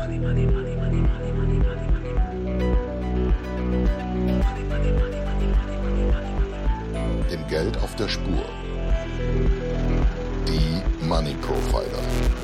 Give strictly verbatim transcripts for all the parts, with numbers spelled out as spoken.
Dem Geld auf der Spur. Die Money Profiler.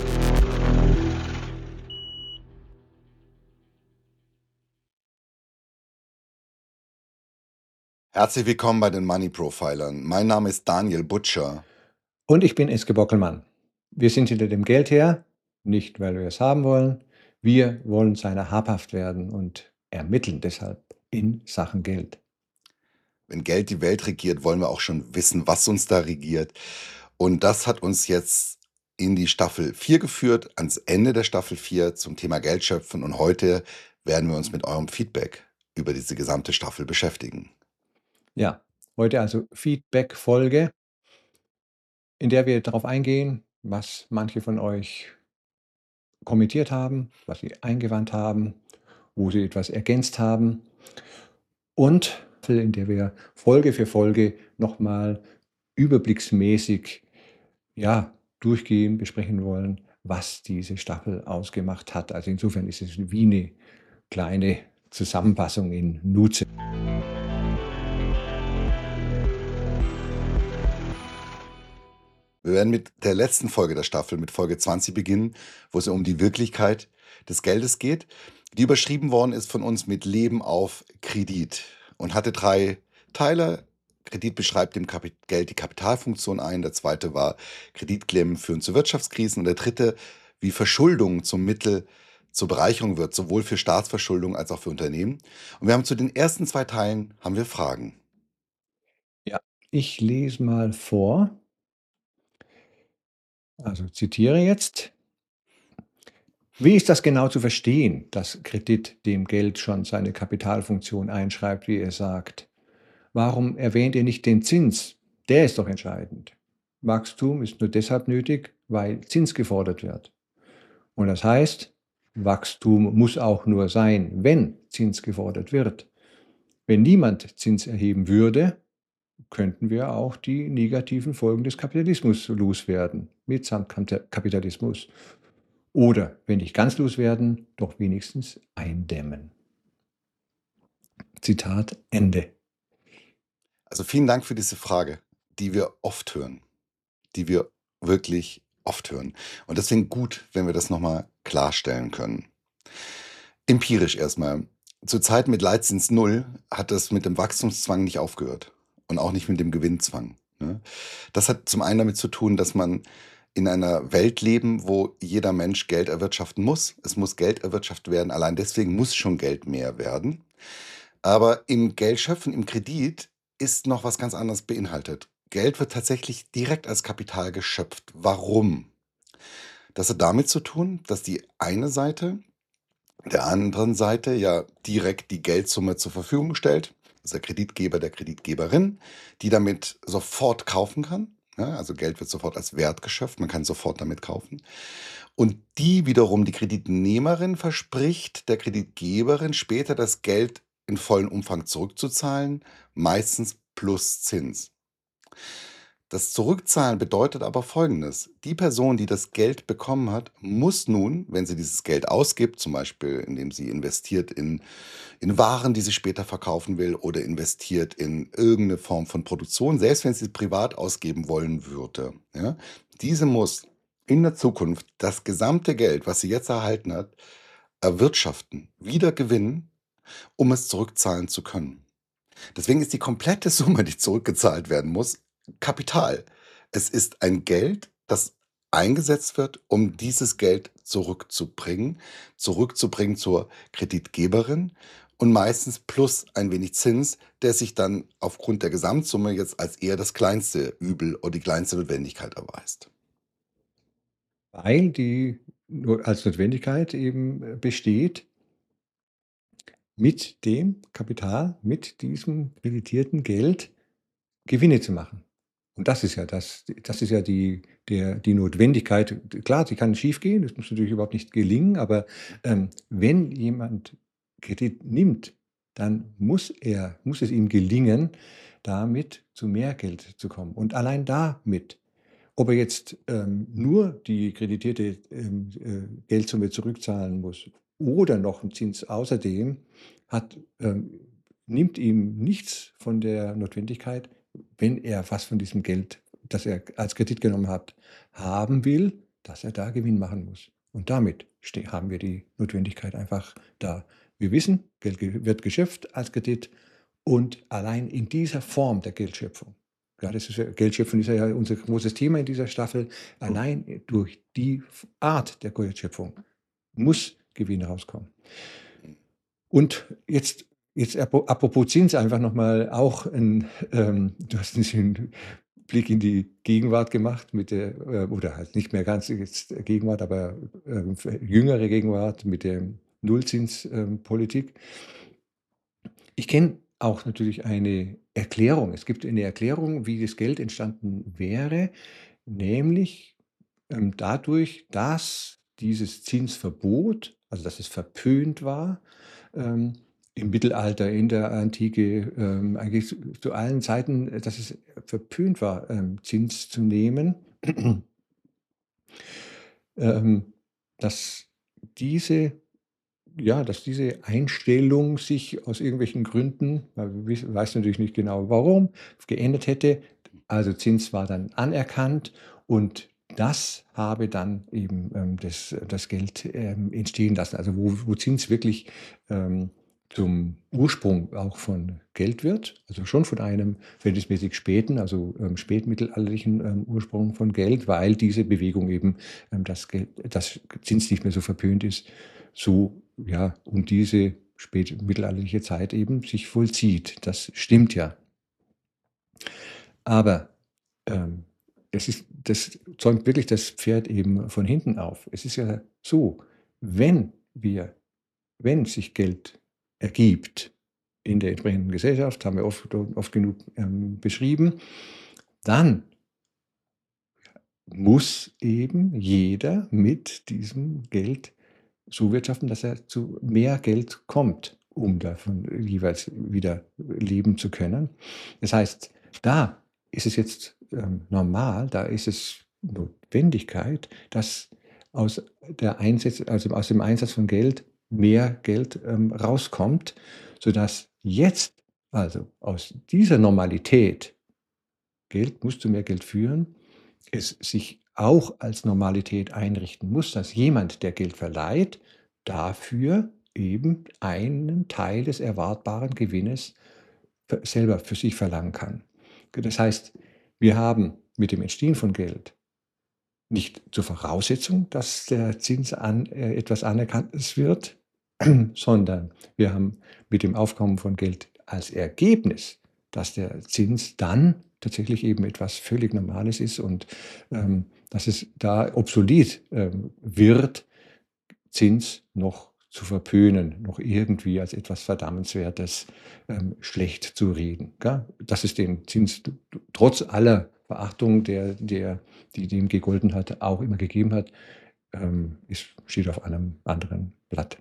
Herzlich willkommen bei den Money Profilern. Mein Name ist Daniel Butcher. Und ich bin Eske Bockelmann. Wir sind hinter dem Geld her, nicht weil wir es haben wollen. Wir wollen seiner habhaft werden und ermitteln deshalb in Sachen Geld. Wenn Geld die Welt regiert, wollen wir auch schon wissen, was uns da regiert. Und das hat uns jetzt in die Staffel vier geführt, ans Ende der Staffel vier zum Thema Geld schöpfen. Und heute werden wir uns mit eurem Feedback über diese gesamte Staffel beschäftigen. Ja, heute also Feedback-Folge, in der wir darauf eingehen, was manche von euch kommentiert haben, was sie eingewandt haben, wo sie etwas ergänzt haben. Und in der wir Folge für Folge nochmal überblicksmäßig ja, durchgehen, besprechen wollen, was diese Staffel ausgemacht hat. Also insofern ist es wie eine kleine Zusammenfassung in Nutze. Wir werden mit der letzten Folge der Staffel, mit Folge zwanzig beginnen, wo es um die Wirklichkeit des Geldes geht, die überschrieben worden ist von uns mit Leben auf Kredit und hatte drei Teile. Kredit beschreibt dem Kapi- Geld die Kapitalfunktion ein. Der zweite war Kreditklemmen führen zu Wirtschaftskrisen. Und der dritte, wie Verschuldung zum Mittel zur Bereicherung wird, sowohl für Staatsverschuldung als auch für Unternehmen. Und wir haben zu den ersten zwei Teilen haben wir Fragen. Ja, ich lese mal vor. Also zitiere jetzt. Wie ist das genau zu verstehen, dass Kredit dem Geld schon seine Kapitalfunktion einschreibt, wie er sagt? Warum erwähnt ihr nicht den Zins? Der ist doch entscheidend. Wachstum ist nur deshalb nötig, weil Zins gefordert wird. Und das heißt, Wachstum muss auch nur sein, wenn Zins gefordert wird. Wenn niemand Zins erheben würde, könnten wir auch die negativen Folgen des Kapitalismus loswerden, mitsamt Kapitalismus. Oder, wenn nicht ganz loswerden, doch wenigstens eindämmen. Zitat Ende. Also vielen Dank für diese Frage, die wir oft hören, die wir wirklich oft hören. Und deswegen gut, wenn wir das nochmal klarstellen können. Empirisch erstmal. Zur Zeit mit Leitzins Null hat das mit dem Wachstumszwang nicht aufgehört und auch nicht mit dem Gewinnzwang. Ne? Das hat zum einen damit zu tun, dass man in einer Welt leben, wo jeder Mensch Geld erwirtschaften muss. Es muss Geld erwirtschaftet werden, allein deswegen muss schon Geld mehr werden. Aber im Geldschöpfen, im Kredit ist noch was ganz anderes beinhaltet. Geld wird tatsächlich direkt als Kapital geschöpft. Warum? Das hat damit zu tun, dass die eine Seite der anderen Seite ja direkt die Geldsumme zur Verfügung stellt, also der Kreditgeber der Kreditgeberin, die damit sofort kaufen kann. Ja, also Geld wird sofort als Wert geschöpft, man kann sofort damit kaufen. Und die wiederum, die Kreditnehmerin, verspricht der Kreditgeberin später das Geld in vollen Umfang zurückzuzahlen, meistens plus Zins. Das Zurückzahlen bedeutet aber Folgendes. Die Person, die das Geld bekommen hat, muss nun, wenn sie dieses Geld ausgibt, zum Beispiel indem sie investiert in, in Waren, die sie später verkaufen will, oder investiert in irgendeine Form von Produktion, selbst wenn sie es privat ausgeben wollen würde, ja, diese muss in der Zukunft das gesamte Geld, was sie jetzt erhalten hat, erwirtschaften, wieder gewinnen, um es zurückzahlen zu können. Deswegen ist die komplette Summe, die zurückgezahlt werden muss, Kapital. Es ist ein Geld, das eingesetzt wird, um dieses Geld zurückzubringen, zurückzubringen zur Kreditgeberin und meistens plus ein wenig Zins, der sich dann aufgrund der Gesamtsumme jetzt als eher das kleinste Übel oder die kleinste Notwendigkeit erweist. Weil die nur als Notwendigkeit eben äh, besteht, mit dem Kapital, mit diesem kreditierten Geld Gewinne zu machen. Und das ist ja das, das ist ja die, der, die Notwendigkeit. Klar, sie kann schief gehen, das muss natürlich überhaupt nicht gelingen, aber ähm, wenn jemand Kredit nimmt, dann muss er, muss es ihm gelingen, damit zu mehr Geld zu kommen. Und allein damit, ob er jetzt ähm, nur die kreditierte ähm, äh, Geldsumme zurückzahlen muss oder noch 'n Zins außerdem, hat ähm, nimmt ihm nichts von der Notwendigkeit, wenn er was von diesem Geld, das er als Kredit genommen hat, haben will, dass er da Gewinn machen muss. Und damit ste haben wir die Notwendigkeit einfach da. Wir wissen, Geld ge wird geschöpft als Kredit und allein in dieser Form der Geldschöpfung, ja, das ist ja Geldschöpfung ist ja unser großes Thema in dieser Staffel. Mhm. Allein durch die F Art der Geldschöpfung muss Gewinn rauskommen. Mhm. Und jetzt jetzt apo apropos Zins einfach noch mal auch 'n ähm, du hast 'n bisschen Blick in die Gegenwart gemacht mit der äh, oder halt nicht mehr ganz jetzt Gegenwart, aber, ähm, f jüngere Gegenwart mit der Nullzins ähm, Politik. Ich kenne auch natürlich eine Erklärung. Es gibt eine Erklärung, wie das Geld entstanden wäre, nämlich, ähm, dadurch, dass dieses Zinsverbot, also dass es verpönt war, ähm, im Mittelalter, in der Antike, ähm, eigentlich zu zu allen Zeiten, äh, dass es verpönt war, ähm, Zins zu nehmen. Ähm, dass diese ja, dass diese Einstellung sich aus irgendwelchen Gründen, man wiss weiß natürlich nicht genau warum, geändert hätte. Also, Zins war dann anerkannt und das habe dann eben, ähm, das das Geld, ähm, entstehen lassen. Also, wo wo Zins wirklich, ähm, zum Ursprung auch von Geld wird, also schon von einem verhältnismäßig späten, also, ähm, spätmittelalterlichen, ähm, Ursprung von Geld, weil diese Bewegung eben, ähm, dass Geld dass Zins nicht mehr so verpönt ist, so, ja, um diese spätmittelalterliche Zeit eben sich vollzieht. Das stimmt ja. Aber, ähm, es ist das zäumt wirklich das Pferd eben von hinten auf. Es ist ja so, wenn wir wenn sich Geld ergibt in der entsprechenden Gesellschaft, haben wir oft oft genug, ähm, beschrieben, dann muss eben jeder mit diesem Geld so wirtschaften, dass er zu mehr Geld kommt, um davon jeweils wieder leben zu können. Das heißt, da ist es jetzt, ähm, normal, da ist es Notwendigkeit, dass aus der Einsätze also aus dem Einsatz von Geld mehr Geld, ähm, rauskommt, sodass jetzt also aus dieser Normalität, Geld muss zu mehr Geld führen, es sich auch als Normalität einrichten muss, dass jemand, der Geld verleiht, dafür eben einen Teil des erwartbaren Gewinnes f selber für sich verlangen kann. Das heißt, wir haben mit dem Entstehen von Geld nicht zur Voraussetzung, dass der Zins an äh, etwas Anerkanntes wird, sondern wir haben mit dem Aufkommen von Geld als Ergebnis, dass der Zins dann tatsächlich eben etwas völlig Normales ist und, ähm, dass es da obsolet, ähm, wird, Zins noch zu verpönen, noch irgendwie als etwas Verdammenswertes, ähm, schlecht zu reden, gell? Dass es den Zins t t trotz aller Beachtung, der der die dem gegolten hat, auch immer gegeben hat, ähm, ist steht auf einem anderen Blatt.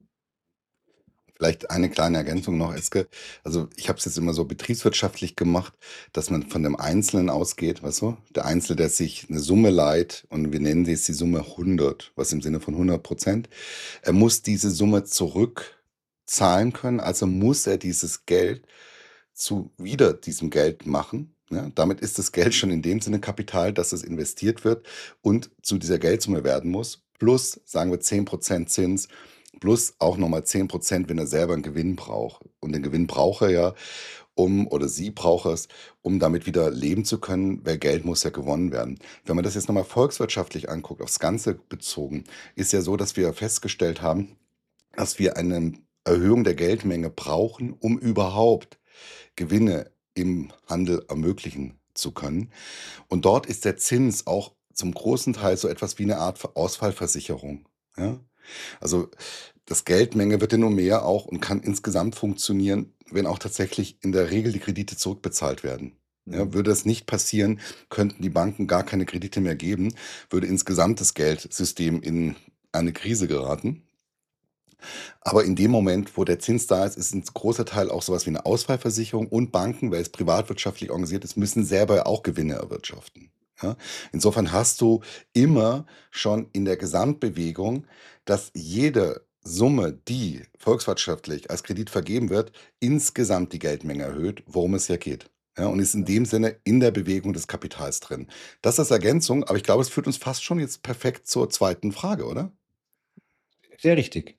Vielleicht eine kleine Ergänzung noch, Eske. Also, ich habe es jetzt immer so betriebswirtschaftlich gemacht, dass man von dem Einzelnen ausgeht, weißt du? Der Einzelne, der sich eine Summe leiht und wir nennen jetzt die Summe hundert, was im Sinne von hundert Prozent. Er muss diese Summe zurückzahlen können, also muss er dieses Geld zu wieder diesem Geld machen, ne? Damit ist das Geld schon in dem Sinne Kapital, dass es investiert wird und zu dieser Geldsumme werden muss, plus, sagen wir, zehn Prozent Zins, plus auch noch mal zehn Prozent, wenn er selber 'n Gewinn braucht. Und den Gewinn braucht er ja, um oder sie braucht es, um damit wieder leben zu können, weil Geld muss ja gewonnen werden. Wenn man das jetzt noch mal volkswirtschaftlich anguckt, aufs Ganze bezogen, ist ja so, dass wir festgestellt haben, dass wir eine Erhöhung der Geldmenge brauchen, um überhaupt Gewinne im Handel ermöglichen zu können. Und dort ist der Zins auch zum großen Teil so etwas wie eine Art Ver Ausfallversicherung, ja? Also, das Geldmenge wird ja nur mehr auch und kann insgesamt funktionieren, wenn auch tatsächlich in der Regel die Kredite zurückbezahlt werden. Ja, Mhm. würde das nicht passieren, könnten die Banken gar keine Kredite mehr geben, würde insgesamt das Geldsystem in eine Krise geraten. Aber in dem Moment, wo der Zins da ist, ist 'n großer Teil auch so was wie 'ne Ausfallversicherung und Banken, weil es privatwirtschaftlich organisiert ist, müssen selber auch Gewinne erwirtschaften, ja? Insofern hast du immer schon in der Gesamtbewegung, dass jede Geldsumme, die volkswirtschaftlich als Kredit vergeben wird, insgesamt die Geldmenge erhöht, worum es ja geht. Ja, und ist in dem Sinne in der Bewegung des Kapitals drin. Das als Ergänzung, aber ich glaube, es führt uns fast schon jetzt perfekt zur zweiten Frage, oder? Sehr richtig.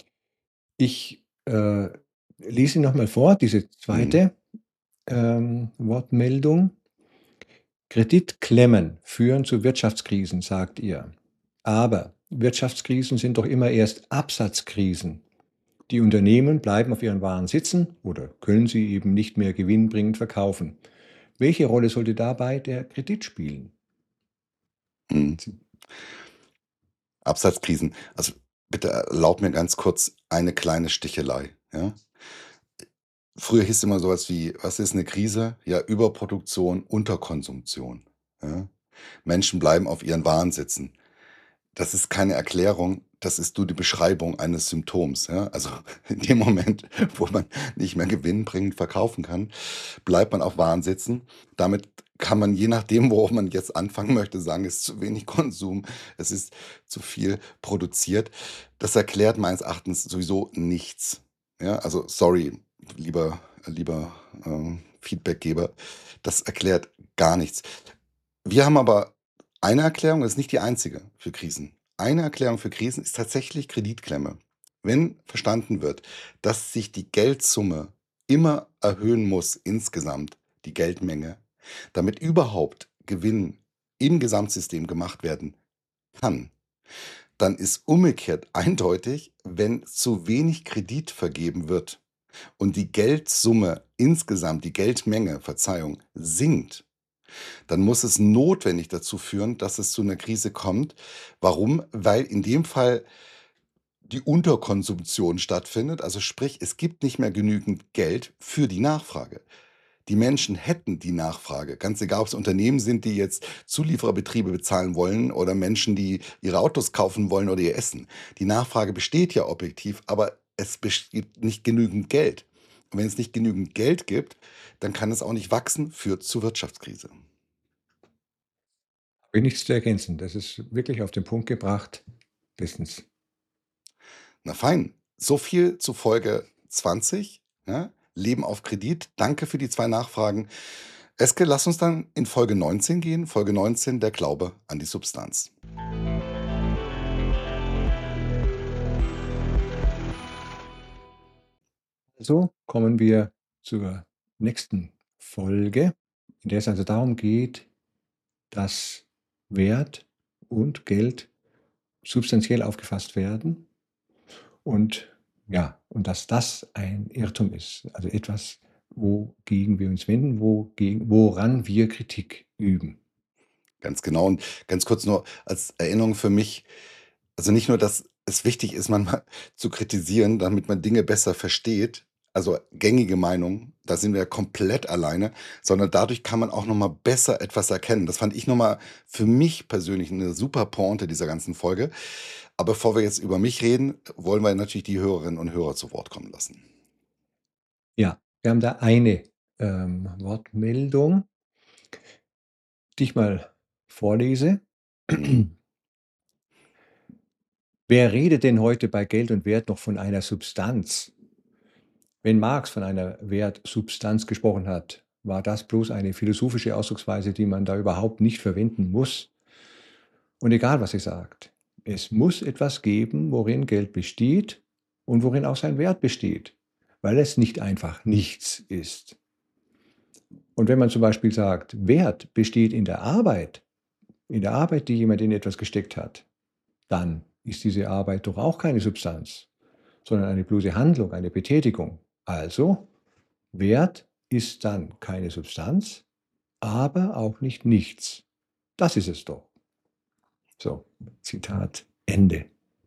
Ich, äh, lese sie noch mal vor, diese Mhm. zweite ähm, Wortmeldung. Kreditklemmen führen zu Wirtschaftskrisen, sagt ihr. Aber Wirtschaftskrisen sind doch immer erst Absatzkrisen. Die Unternehmen bleiben auf ihren Waren sitzen oder können sie eben nicht mehr gewinnbringend verkaufen. Welche Rolle sollte dabei der Kredit spielen? Mhm. Absatzkrisen. Also, bitte erlaub mir ganz kurz eine kleine Stichelei, ja? Früher hieß immer so was wie: „Was ist 'ne Krise?“ Ja, Überproduktion, Unterkonsumption, ja? Menschen bleiben auf ihren Waren sitzen. Das ist keine Erklärung, das ist nur die Beschreibung eines Symptoms, ja? Also, in dem Moment, wo man nicht mehr gewinnbringend verkaufen kann, bleibt man auf Waren sitzen. Damit kann man, je nachdem, worauf man jetzt anfangen möchte, sagen, es ist zu wenig Konsum, es ist zu viel produziert. Das erklärt meines Erachtens sowieso nichts, ja? Also, sorry, lieber lieber, ähm, Feedbackgeber, das erklärt gar nichts. Wir haben aber eine Erklärung, das ist nicht die einzige für Krisen. Eine Erklärung für Krisen ist tatsächlich Kreditklemme. Wenn verstanden wird, dass sich die Geldsumme immer erhöhen muss insgesamt, die Geldmenge, damit überhaupt Gewinn im Gesamtsystem gemacht werden kann, dann ist umgekehrt eindeutig, wenn zu wenig Kredit vergeben wird und die Geldsumme insgesamt, die Geldmenge, Verzeihung, sinkt, dann muss es notwendig dazu führen, dass es zu 'ner Krise kommt. Warum? Weil in dem Fall die Unterkonsumption stattfindet. Also sprich, es gibt nicht mehr genügend Geld für die Nachfrage. Die Menschen hätten die Nachfrage, ganz egal, ob's Unternehmen sind, die jetzt Zuliefererbetriebe bezahlen wollen oder Menschen, die ihre Autos kaufen wollen oder ihr Essen. Die Nachfrage besteht ja objektiv, aber es besteht nicht genügend Geld. Und wenn es nicht genügend Geld gibt, dann kann es auch nicht wachsen, führt zur Wirtschaftskrise. Habe ich nichts zu ergänzen. Das ist wirklich auf den Punkt gebracht. Bestens. Na fein. So viel zu Folge zwanzig, ja? Leben auf Kredit. Danke für die zwei Nachfragen. Eske, lass uns dann in Folge neunzehn gehen. Folge neunzehn, der Glaube an die Substanz. So kommen wir zur nächsten Folge, in der es also darum geht, dass Wert und Geld substanziell aufgefasst werden und ja, und dass das ein Irrtum ist, also etwas, wogegen wir uns wenden, wogegen woran wir Kritik üben. Ganz genau und ganz kurz nur als Erinnerung für mich, also nicht nur, dass es wichtig ist, manchmal zu kritisieren, damit man Dinge besser versteht, also gängige Meinung, da sind wir ja komplett alleine, sondern dadurch kann man auch noch mal besser etwas erkennen. Das fand ich noch mal für mich persönlich 'ne super Pointe dieser ganzen Folge. Aber bevor wir jetzt über mich reden, wollen wir natürlich die Hörerinnen und Hörer zu Wort kommen lassen. Ja, wir haben da eine, ähm, Wortmeldung die ich mal vorlese. Mhm. Wer redet denn heute bei Geld und Wert noch von einer Substanz? Wenn Marx von einer Wertsubstanz gesprochen hat, war das bloß eine philosophische Ausdrucksweise, die man da überhaupt nicht verwenden muss. Und egal, was er sagt, es muss etwas geben, worin Geld besteht und worin auch sein Wert besteht, weil es nicht einfach nichts ist. Und wenn man zum Beispiel sagt, Wert besteht in der Arbeit in der Arbeit, die jemand in etwas gesteckt hat, dann ist diese Arbeit doch auch keine Substanz, sondern eine bloße Handlung, eine Betätigung. Also, Wert ist dann keine Substanz, aber auch nicht nichts. Das ist es doch. So, Zitat Ende.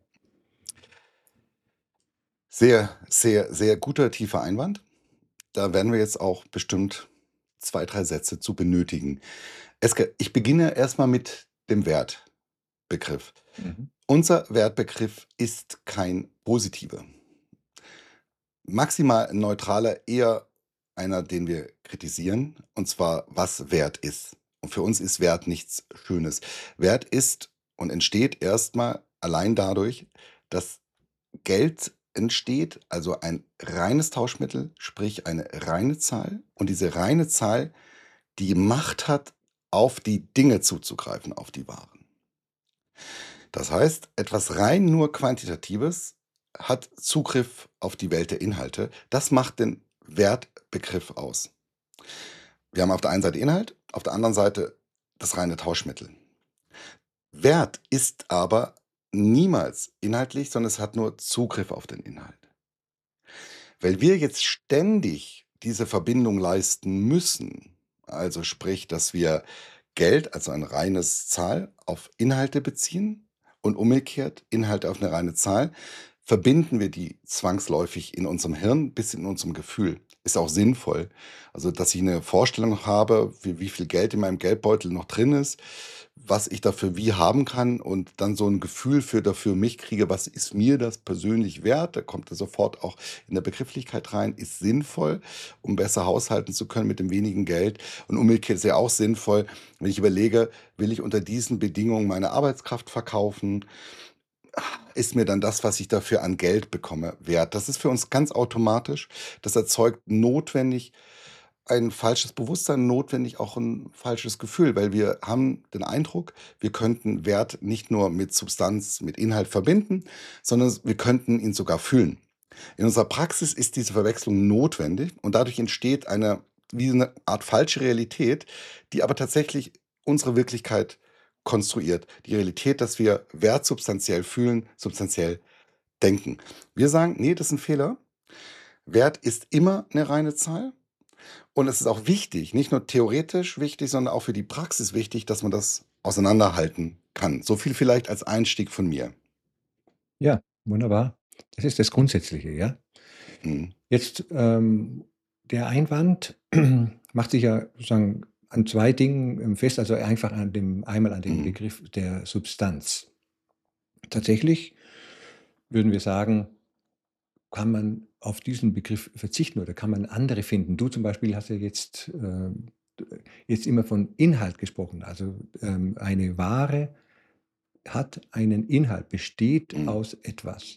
Sehr, sehr, sehr guter, tiefer Einwand. Da werden wir jetzt auch bestimmt zwei, drei Sätze zu benötigen. Eske, ich beginne erst mal mit dem Wertbegriff. Mhm. Unser Wertbegriff ist kein positiver. Maximal 'n neutraler, eher einer, den wir kritisieren, und zwar, was Wert ist. Und für uns ist Wert nichts Schönes. Wert ist und entsteht erst mal allein dadurch, dass Geld entsteht, also ein reines Tauschmittel, sprich eine reine Zahl. Und diese reine Zahl, die Macht hat, auf die Dinge zuzugreifen, auf die Waren. Das heißt, etwas rein nur Quantitatives hat Zugriff auf die Welt der Inhalte. Das macht den Wertbegriff aus. Wir haben auf der einen Seite Inhalt, auf der anderen Seite das reine Tauschmittel. Wert ist aber niemals inhaltlich, sondern es hat nur Zugriff auf den Inhalt. Weil wir jetzt ständig diese Verbindung leisten müssen, also sprich, dass wir Geld, also ein reines Zahl, auf Inhalte beziehen und umgekehrt Inhalte auf eine reine Zahl, verbinden wir die zwangsläufig in unserem Hirn bis in unserem Gefühl. Ist auch sinnvoll. Also, dass ich eine Vorstellung habe, wie wie viel Geld in meinem Geldbeutel noch drin ist, was ich dafür wie haben kann und dann so ein Gefühl für dafür mich kriege, was ist mir das persönlich wert? Da kommt er sofort auch in der Begrifflichkeit rein, ist sinnvoll, um besser haushalten zu können mit dem wenigen Geld. Und umgekehrt ist ja auch sinnvoll, wenn ich überlege, will ich unter diesen Bedingungen meine Arbeitskraft verkaufen? Ist mir dann das, was ich dafür an Geld bekomme, wert? Das ist für uns ganz automatisch. Das erzeugt notwendig ein falsches Bewusstsein, notwendig auch ein falsches Gefühl, weil wir haben den Eindruck, wir könnten Wert nicht nur mit Substanz, mit Inhalt verbinden, sondern wir könnten ihn sogar fühlen. In unserer Praxis ist diese Verwechslung notwendig und dadurch entsteht eine wie eine Art falsche Realität, die aber tatsächlich unsere Wirklichkeit konstruiert. Die Realität, dass wir Wert substanziell fühlen, substanziell denken. Wir sagen: „Ne, das ist ein Fehler. Wert ist immer eine reine Zahl.“ Und es ist auch wichtig, nicht nur theoretisch wichtig, sondern auch für die Praxis wichtig, dass man das auseinanderhalten kann. So viel vielleicht als Einstieg von mir. Ja, wunderbar. Das ist das Grundsätzliche, ja? Mhm. Jetzt, ähm, der Einwand macht sich ja sozusagen an zwei Dingen, ähm, fest, also einfach an dem einmal an dem Mhm. Begriff der Substanz. Tatsächlich würden wir sagen, kann man auf diesen Begriff verzichten oder kann man andere finden? Du zum Beispiel hast ja jetzt, ähm, jetzt immer von Inhalt gesprochen. Also, ähm, eine Ware hat einen Inhalt, besteht Mhm. aus etwas.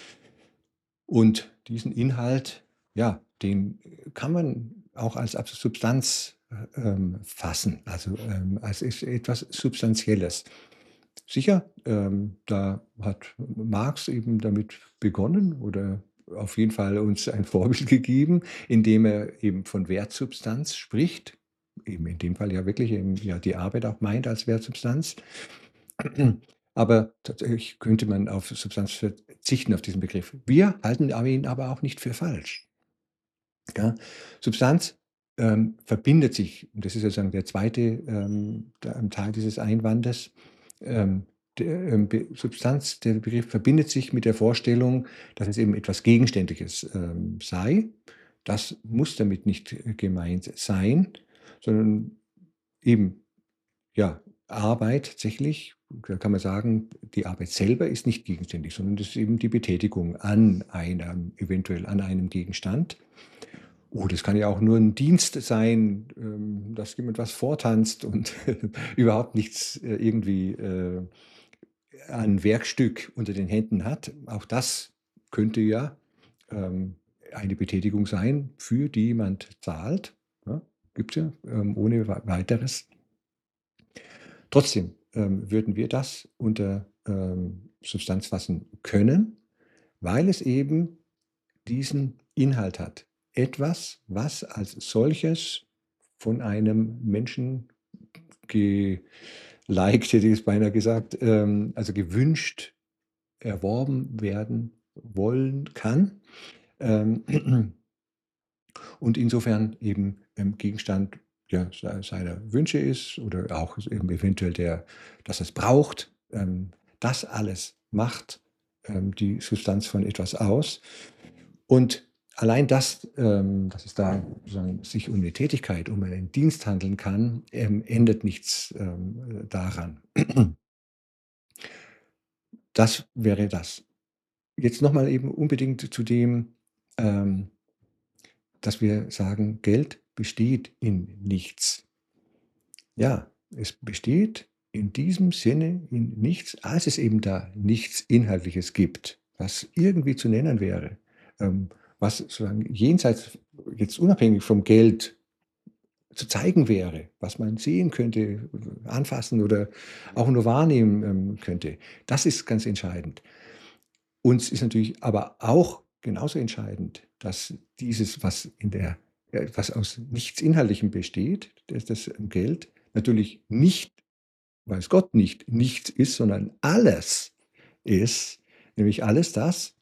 Und diesen Inhalt, ja, den kann man auch als als Substanz, äh, ähm, fassen. Also, ähm, als ist etwas Substanzielles. Sicher, ähm, da hat Marx eben damit begonnen oder auf jeden Fall uns ein Vorbild gegeben, indem er eben von Wertsubstanz spricht. Eben in dem Fall ja wirklich eben ja die Arbeit auch meint als Wertsubstanz. Aber tatsächlich könnte man auf Substanz verzichten, auf diesen Begriff. Wir halten aber ihn aber auch nicht für falsch, ja? Substanz, ähm, verbindet sich, und das ist sozusagen der zweite ähm, da ähm, Teil dieses Einwandes, ähm, der, ähm, Be Substanz, der Begriff verbindet sich mit der Vorstellung, dass es eben etwas Gegenständliches, ähm, sei. Das muss damit nicht, äh, gemeint sein, sondern eben ja, Arbeit tatsächlich, da kann man sagen, die Arbeit selber ist nicht gegenständig, sondern das ist eben die Betätigung an einem eventuell an einem Gegenstand. Oh, das kann ja auch nur ein Dienst sein, ähm, dass jemand was vortanzt und überhaupt nichts, äh, irgendwie, äh, an Werkstück unter den Händen hat. Auch das könnte ja, ähm, eine Betätigung sein, für die jemand zahlt, ja? Gibt's ja, ähm, ohne wei Weiteres. Trotzdem, ähm, würden wir das unter, ähm, Substanz fassen können, weil es eben diesen Inhalt hat. Etwas, was als solches von einem Menschen geliked, hätte ich jetzt beinahe gesagt, ähm, also gewünscht erworben werden wollen kann, ähm, und insofern eben, ähm, Gegenstand, ja, sei seiner Wünsche ist oder auch eben eventuell der dass er's braucht. Ähm, das alles macht, ähm, die Substanz von etwas aus. Und allein das, ähm, dass es da sozusagen sich um eine Tätigkeit, um einen Dienst handeln kann, ähm, ändert nichts, ähm, daran. Das wäre das. Jetzt noch mal eben unbedingt zu dem, ähm dass wir sagen, Geld besteht in nichts. Ja, es besteht in diesem Sinne in nichts, als es eben da nichts Inhaltliches gibt. was irgendwie zu nennen wäre, ähm, was sozusagen jenseits, jetzt unabhängig vom Geld, zu zeigen wäre, was man sehen könnte, anfassen oder auch nur wahrnehmen ähm, könnte. Das ist ganz entscheidend. Uns ist natürlich aber auch genauso entscheidend, dass dieses, was in der äh, was aus nichts Inhaltlichem besteht, das das Geld natürlich nicht, weiß Gott nicht, nichts ist, sondern alles ist, nämlich alles das,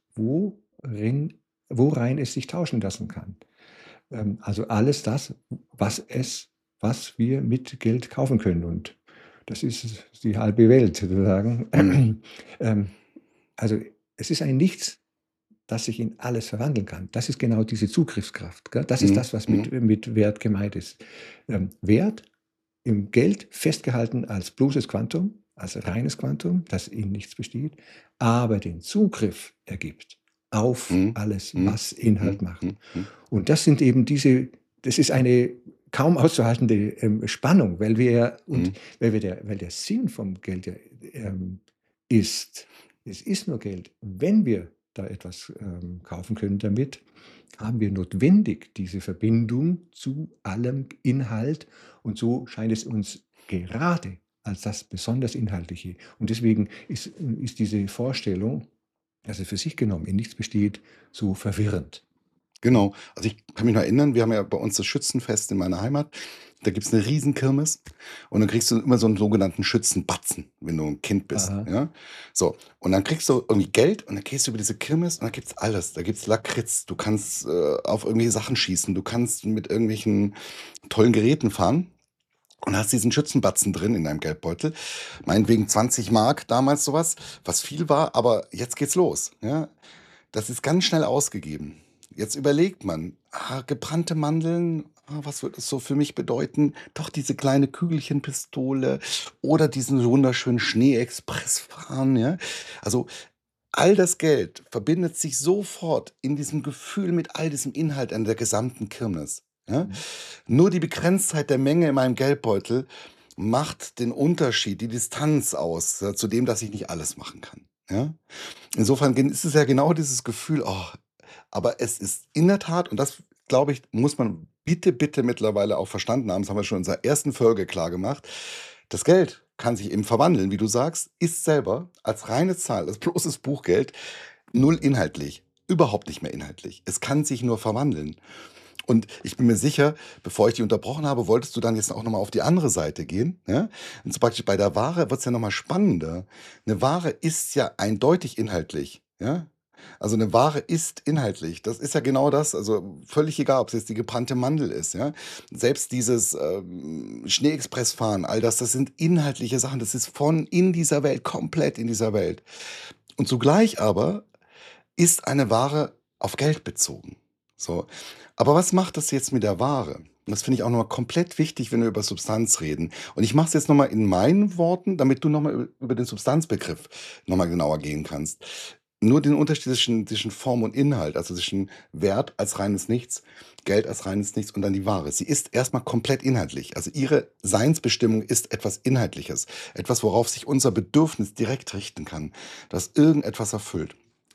worin worein es sich tauschen lassen kann. Ähm, also alles das, was es was wir mit Geld kaufen können, und das ist die halbe Welt sozusagen. Mhm. Ähm, also es ist ein Nichts, das sich in alles verwandeln kann. Das ist genau diese Zugriffskraft, gell? Das ist Mhm. das, was mit Mhm. mit Wert gemeint ist. Ähm, Wert im Geld festgehalten als bloßes Quantum, als reines Quantum, das in nichts besteht, aber den Zugriff ergibt auf Mhm. alles, Mhm. was Inhalt Mhm. macht. Mhm. Mhm. Und das sind eben diese das ist eine kaum auszuhaltende, ähm, Spannung, weil wir ja und Mhm. weil wir der weil der Sinn vom Geld ja, ähm, ist, es ist nur Geld. Wenn wir da etwas, ähm, kaufen können damit, haben wir notwendig diese Verbindung zu allem Inhalt, und so scheint es uns gerade als das besonders Inhaltliche. Und deswegen ist ist diese Vorstellung, dass es für sich genommen in nichts besteht, so verwirrend. Ja. Genau. Also, ich kann mich noch erinnern, wir haben ja bei uns das Schützenfest in meiner Heimat. Da gibt's 'ne Riesenkirmes und dann kriegst du immer so 'n sogenannten Schützenbatzen, wenn du 'n Kind bist, Aha. ja? So, und dann kriegst du irgendwie Geld und dann gehst du über diese Kirmes und da gibt's alles. Da gibt's Lakritz, du kannst, äh, auf irgendwelche Sachen schießen, du kannst mit irgendwelchen tollen Geräten fahren und hast diesen Schützenbatzen drin in deinem Geldbeutel. Meinetwegen zwanzig Mark damals so was, was viel war, aber jetzt geht's los, ja? Das ist ganz schnell ausgegeben. Jetzt überlegt man: „Ah, gebrannte Mandeln, ah, was wird das so für mich bedeuten? Doch diese kleine Kügelchenpistole oder diesen wunderschönen Schneeexpress fahren“, ja? Also, all das Geld verbindet sich sofort in diesem Gefühl mit all diesem Inhalt an der gesamten Kirmes, ja? Mhm. Nur die Begrenztheit der Menge in meinem Geldbeutel macht den Unterschied, die Distanz aus, ja, zu dem, dass ich nicht alles machen kann, ja? Insofern gen ist es ja genau dieses Gefühl: „Oh“, aber es ist in der Tat, und das, glaube ich, muss man bitte, bitte mittlerweile auch verstanden haben, das haben wir schon in unserer ersten Folge klargemacht. Das Geld kann sich eben verwandeln, wie du sagst, ist selber als reine Zahl, als bloßes Buchgeld, null inhaltlich, überhaupt nicht mehr inhaltlich. Es kann sich nur verwandeln. Und ich bin mir sicher, bevor ich dich unterbrochen habe, wolltest du dann jetzt auch noch mal auf die andere Seite gehen, ja? Und so praktisch bei der Ware wird's ja noch mal spannender. 'Ne Ware ist ja eindeutig inhaltlich, ja? Also, 'ne Ware ist inhaltlich. Das ist ja genau das, also, völlig egal, ob's jetzt die gebrannte Mandel ist, ja? Selbst dieses, ähm, Schneeexpressfahren, all das, das sind inhaltliche Sachen. Das ist von in dieser Welt, komplett in dieser Welt. Und zugleich aber ist eine Ware auf Geld bezogen. So. Aber was macht das jetzt mit der Ware? Und das finde ich auch noch mal komplett wichtig, wenn wir über Substanz reden. Und ich mache es jetzt noch mal in meinen Worten, damit du noch mal ü über den Substanzbegriff noch mal genauer gehen kannst. Nur den Unterschied zwischen zwischen Form und Inhalt, also zwischen Wert als reines Nichts, Geld als reines Nichts und dann die Ware. Sie ist erst mal komplett inhaltlich. Also, ihre Seinsbestimmung ist etwas Inhaltliches, etwas, worauf sich unser Bedürfnis direkt richten kann, das irgendetwas erfüllt.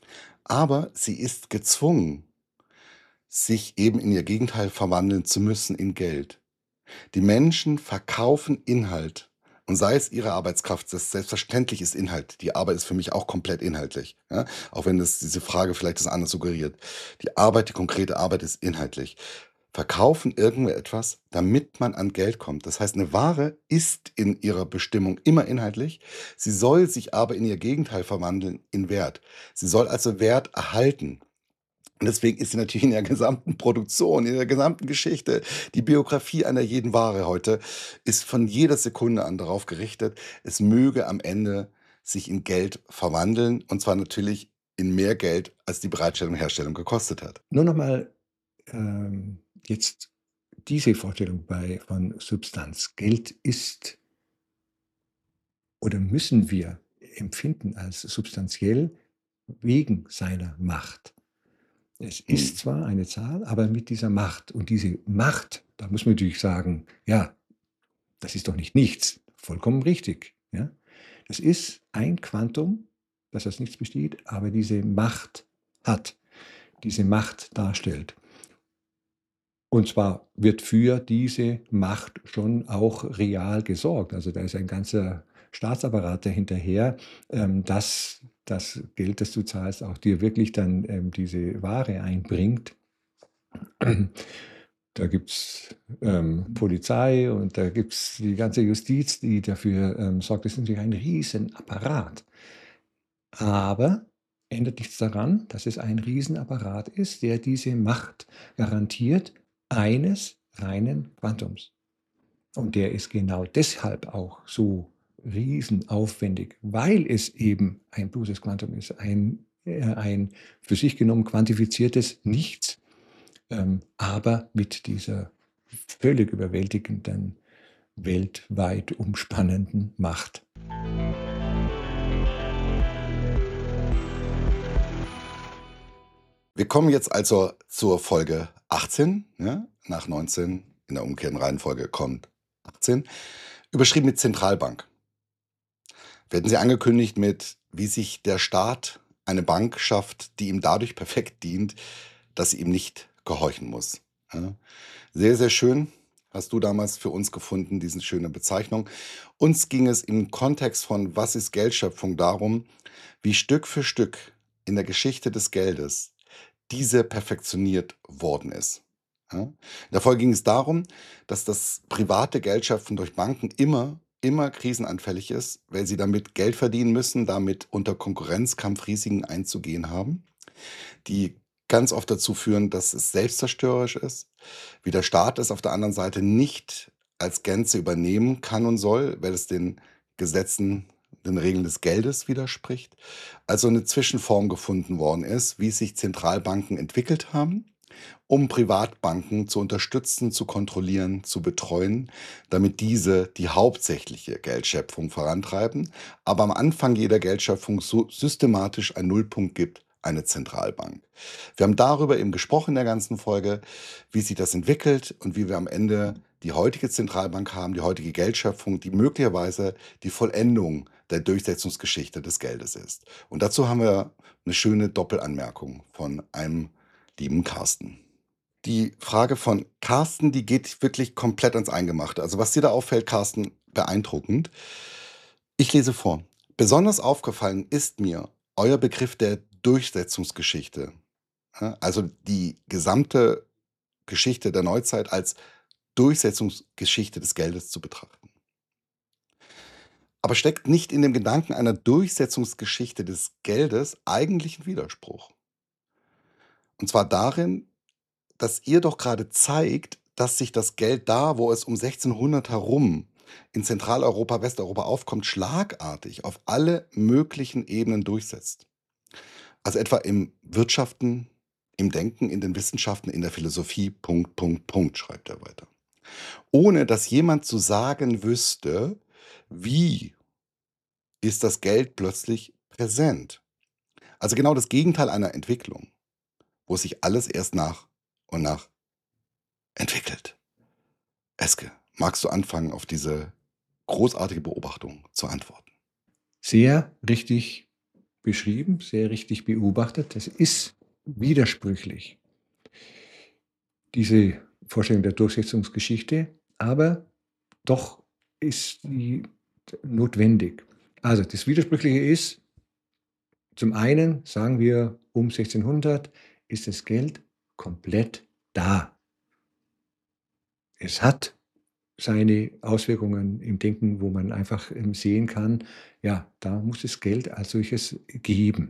Aber sie ist gezwungen, sich eben in ihr Gegenteil verwandeln zu müssen in Geld. Die Menschen verkaufen Inhalt und sei es ihre Arbeitskraft, das selbstverständlich ist Inhalt. Die Arbeit ist für mich auch komplett inhaltlich, ja, auch wenn das diese Frage vielleicht das anders suggeriert. Die Arbeit, die konkrete Arbeit ist inhaltlich. Verkaufen irgendetwas, damit man an Geld kommt. Das heißt, 'ne Ware ist in ihrer Bestimmung immer inhaltlich, sie soll sich aber in ihr Gegenteil verwandeln in Wert. Sie soll also Wert erhalten. Und deswegen ist sie natürlich in der gesamten Produktion, in der gesamten Geschichte, die Biografie einer jeden Ware heute ist von jeder Sekunde an darauf gerichtet, es möge am Ende sich in Geld verwandeln, und zwar natürlich in mehr Geld, als die Bereitstellung und Herstellung gekostet hat. Nur noch mal, ähm, jetzt diese Vorstellung bei von Substanz. Geld ist oder müssen wir empfinden als substanziell wegen seiner Macht. Es ist Mhm. zwar eine Zahl, aber mit dieser Macht. Und diese Macht, da muss man natürlich sagen: „Ja, das ist doch nicht nichts.“ Vollkommen richtig, ja? Das ist ein Quantum, dass aus nichts besteht, aber diese Macht hat, diese Macht darstellt. Und zwar wird für diese Macht schon auch real gesorgt. Also da ist ein ganzer Staatsapparat dahinterher, ähm, dass das Geld, das du zahlst, auch dir wirklich dann ähm, diese Ware einbringt. Da gibt es ähm, Polizei und da gibt es die ganze Justiz, die dafür ähm, sorgt. Das ist natürlich ein Riesenapparat. Aber ändert nichts daran, dass es ein Riesenapparat ist, der diese Macht garantiert eines reinen Quantums. Und der ist genau deshalb auch so riesenaufwendig, weil es eben ein bloßes Quantum ist, ein, äh, ein für sich genommen quantifiziertes Nichts, ähm, aber mit dieser völlig überwältigenden, weltweit umspannenden Macht. Wir kommen jetzt also zur Folge achtzehn. Ja? Nach neunzehn in der umgekehrten Reihenfolge kommt achtzehn. Überschrieben mit Zentralbank. Werden Sie angekündigt mit, wie sich der Staat eine Bank schafft, die ihm dadurch perfekt dient, dass sie ihm nicht gehorchen muss. Ja? Sehr, sehr schön. Hast du damals für uns gefunden, diese schöne Bezeichnung. Uns ging es im Kontext von Was ist Geldschöpfung darum, wie Stück für Stück in der Geschichte des Geldes diese perfektioniert worden ist. Ja? In der Folge ging es darum, dass das private Geldschöpfen durch Banken immer, immer krisenanfällig ist, weil sie damit Geld verdienen müssen, damit unter Konkurrenzkampf Risiken einzugehen haben, die ganz oft dazu führen, dass es selbstzerstörerisch ist, wie der Staat es auf der anderen Seite nicht als Gänze übernehmen kann und soll, weil es den Gesetzen, den Regeln des Geldes widerspricht. Also eine Zwischenform gefunden worden ist, wie sich Zentralbanken entwickelt haben, um Privatbanken zu unterstützen, zu kontrollieren, zu betreuen, damit diese die hauptsächliche Geldschöpfung vorantreiben, aber am Anfang jeder Geldschöpfung so systematisch einen Nullpunkt gibt, eine Zentralbank. Wir haben darüber eben gesprochen in der ganzen Folge, wie sich das entwickelt und wie wir am Ende die heutige Zentralbank haben, die heutige Geldschöpfung, die möglicherweise die Vollendung der Durchsetzungsgeschichte des Geldes ist. Und dazu haben wir eine schöne Doppelanmerkung von einem lieben Carsten. Die Frage von Carsten, die geht wirklich komplett ans Eingemachte. Also was dir da auffällt, Carsten, beeindruckend. Ich lese vor. Besonders aufgefallen ist mir euer Begriff der Durchsetzungsgeschichte. Ja, also die gesamte Geschichte der Neuzeit als Durchsetzungsgeschichte des Geldes zu betrachten. Aber steckt nicht in dem Gedanken einer Durchsetzungsgeschichte des Geldes eigentlich ein Widerspruch? Und zwar darin, dass ihr doch gerade zeigt, dass sich das Geld da, wo es um sechzehnhundert herum in Zentraleuropa, Westeuropa aufkommt, schlagartig auf alle möglichen Ebenen durchsetzt. Also etwa im Wirtschaften, im Denken, in den Wissenschaften, in der Philosophie, Punkt, Punkt, Punkt, schreibt er weiter. Ohne dass jemand zu sagen wüsste, wie ist das Geld plötzlich präsent. Also genau das Gegenteil einer Entwicklung, wo sich alles erst nach und nach entwickelt. Eske, magst du anfangen, auf diese großartige Beobachtung zu antworten? Sehr richtig beschrieben, sehr richtig beobachtet. Es ist widersprüchlich, diese Vorstellung der Durchsetzungsgeschichte, aber doch ist sie notwendig. Also das Widersprüchliche ist, zum einen sagen wir, um sechzehnhundert ist das Geld komplett da. Es hat seine Auswirkungen im Denken, wo man einfach ähm, sehen kann, ja, da muss es Geld als solches geben.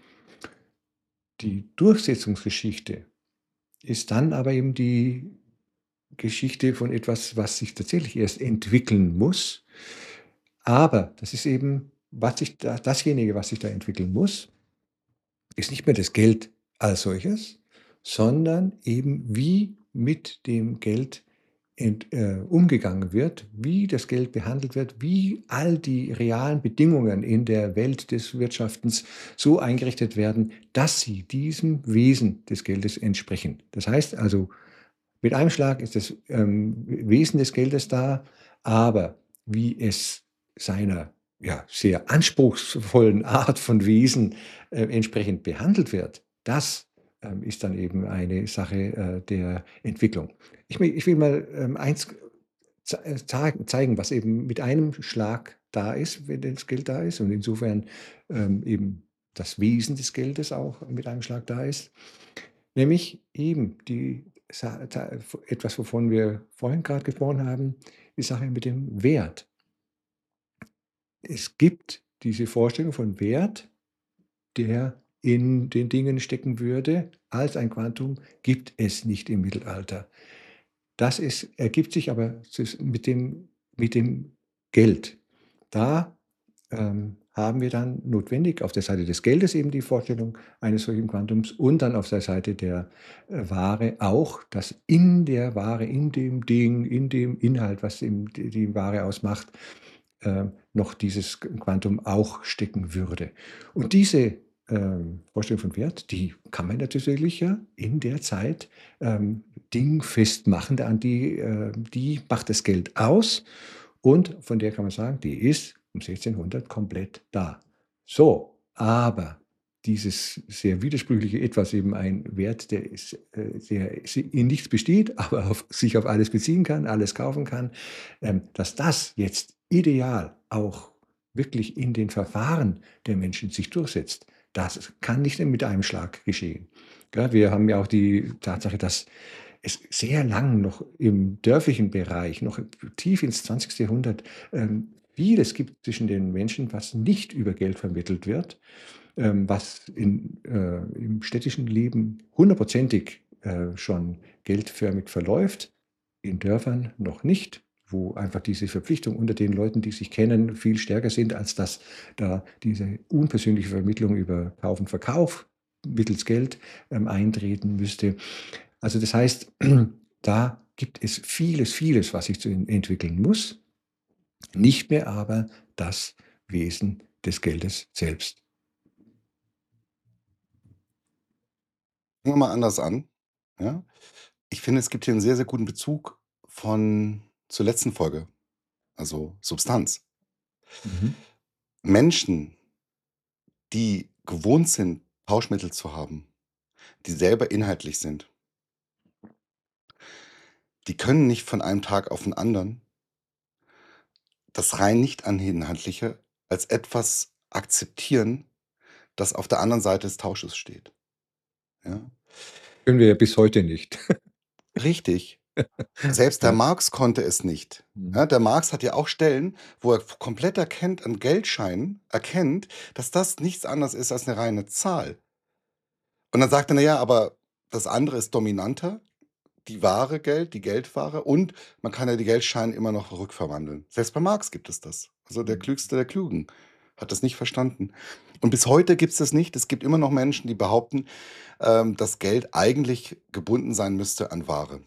Die Durchsetzungsgeschichte ist dann aber eben die Geschichte von etwas, was sich tatsächlich erst entwickeln muss. Aber das ist eben, was sich da, dasjenige, was sich da entwickeln muss, ist nicht mehr das Geld als solches, sondern eben wie mit dem Geld ent, äh, umgegangen wird, wie das Geld behandelt wird, wie all die realen Bedingungen in der Welt des Wirtschaftens so eingerichtet werden, dass sie diesem Wesen des Geldes entsprechen. Das heißt also, mit einem Schlag ist das ähm, Wesen des Geldes da, aber wie es seiner ja, sehr anspruchsvollen Art von Wesen, äh, entsprechend behandelt wird, das, ähm, ist dann eben eine Sache, äh, der Entwicklung. Ich will ich will mal, ähm, eins zei äh, zagen zeigen, was eben mit einem Schlag da ist, wenn das Geld da ist und insofern, ähm, eben das Wesen des Geldes auch mit einem Schlag da ist. Nämlich eben die Sa ta etwas, wovon wir vorhin grad gesprochen haben, die Sache mit dem Wert. Es gibt diese Vorstellung von Wert, der in den Dingen stecken würde, als ein Quantum, gibt es nicht im Mittelalter. Das ist ergibt sich aber zus mit dem mit dem Geld. Da, ähm, haben wir dann notwendig auf der Seite des Geldes eben die Vorstellung eines solchen Quantums und dann auf der Seite der, äh, Ware auch, dass in der Ware, in dem Ding, in dem Inhalt, was eben die die Ware ausmacht, äh, noch dieses Q Quantum auch stecken würde. Und diese, ähm, Vorstellung von Wert, die kann man ja tatsächlich ja in der Zeit, ähm, dingfest machen. An die äh, die macht das Geld aus und von der kann man sagen, die ist um sechzehnhundert komplett da. So, aber dieses sehr widersprüchliche Etwas, eben ein Wert, der ist, äh, der si in nichts besteht, aber auf sich auf alles beziehen kann, alles kaufen kann, ähm, dass das jetzt ideal auch wirklich in den Verfahren der Menschen sich durchsetzt, das kann nicht mit einem Schlag geschehen. Gell, wir haben ja auch die Tatsache, dass es sehr lang noch im dörflichen Bereich, noch tief ins zwanzigste Jahrhundert, ähm, vieles gibt zwischen den Menschen, was nicht über Geld vermittelt wird, ähm, was in äh, im städtischen Leben hundertprozentig, äh, schon geldförmig verläuft, in Dörfern noch nicht, wo einfach diese Verpflichtung unter den Leuten, die sich kennen, viel stärker sind, als dass da diese unpersönliche Vermittlung über Kauf und Verkauf mittels Geld, ähm, eintreten müsste. Also, das heißt, da gibt es vieles, vieles, was sich zu en entwickeln muss, nicht mehr aber das Wesen des Geldes selbst. Fangen wir mal anders an, ja? Ich finde, es gibt hier 'n sehr, sehr guten Bezug von zur letzten Folge, also Substanz. Mhm. Menschen die gewohnt sind, Tauschmittel zu haben, die selber inhaltlich sind die können nicht von einem Tag auf 'n anderen das rein nicht an Inhaltliche als etwas akzeptieren, das auf der anderen Seite des Tausches steht, ja? Können wir ja bis heute nicht. Richtig. Selbst der Ja. Marx konnte es nicht, Mhm. ja? Der Marx hat ja auch Stellen, wo er f komplett erkennt an Geldscheinen erkennt, dass das nichts anderes ist als 'ne reine Zahl. Und dann sagt er: „Na ja, aber das andere ist dominanter, die wahre Geld, die Geldware und man kann ja die Geldscheine immer noch rückverwandeln.“ Selbst bei Marx gibt es das. Also, der Mhm. Klügste der Klugen hat das nicht verstanden. Und bis heute gibt's das nicht. Es gibt immer noch Menschen, die behaupten, ähm, dass Geld eigentlich gebunden sein müsste an Ware.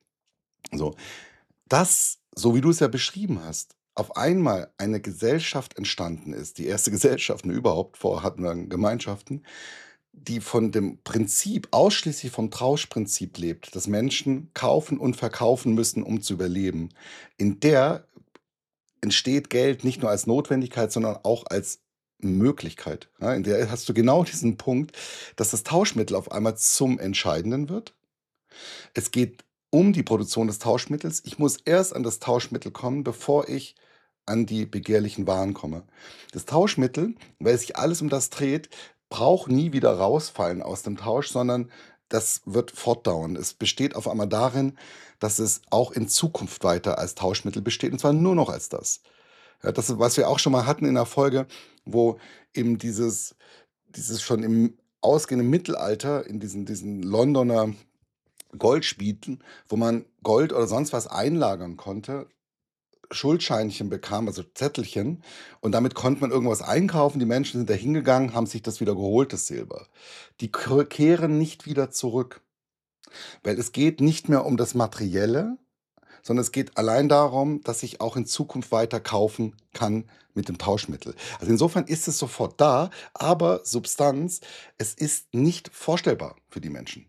So, dass, so wie du es ja beschrieben hast, auf einmal eine Gesellschaft entstanden ist, die erste Gesellschaften überhaupt, vorher hatten wir Gemeinschaften, die von dem Prinzip ausschließlich vom Tauschprinzip lebt, dass Menschen kaufen und verkaufen müssen, um zu überleben. In der entsteht Geld nicht nur als Notwendigkeit, sondern auch als Möglichkeit, ja? In der hast du genau diesen Punkt, dass das Tauschmittel auf einmal zum Entscheidenden wird. Es geht um die Produktion des Tauschmittels. Ich muss erst an das Tauschmittel kommen, bevor ich an die begehrlichen Waren komme. Das Tauschmittel, weil sich alles um das dreht, braucht nie wieder rausfallen aus dem Tausch, sondern das wird fortdauern. Es besteht auf einmal darin, dass es auch in Zukunft weiter als Tauschmittel besteht, und zwar nur noch als das. Ja, das, was wir auch schon mal hatten in der Folge, wo eben dieses dieses schon im ausgehenden Mittelalter in diesen diesen Londoner Goldschmieden, wo man Gold oder sonst was einlagern konnte, Schuldscheinchen bekam, also Zettelchen, und damit konnte man irgendwas einkaufen. Die Menschen sind da hingegangen, haben sich das wieder geholt, das Silber. Die krö kehren nicht wieder zurück, weil es geht nicht mehr um das Materielle, sondern es geht allein darum, dass ich auch in Zukunft weiter kaufen kann mit dem Tauschmittel. Also, insofern ist es sofort da, aber Substanz, es ist nicht vorstellbar für die Menschen,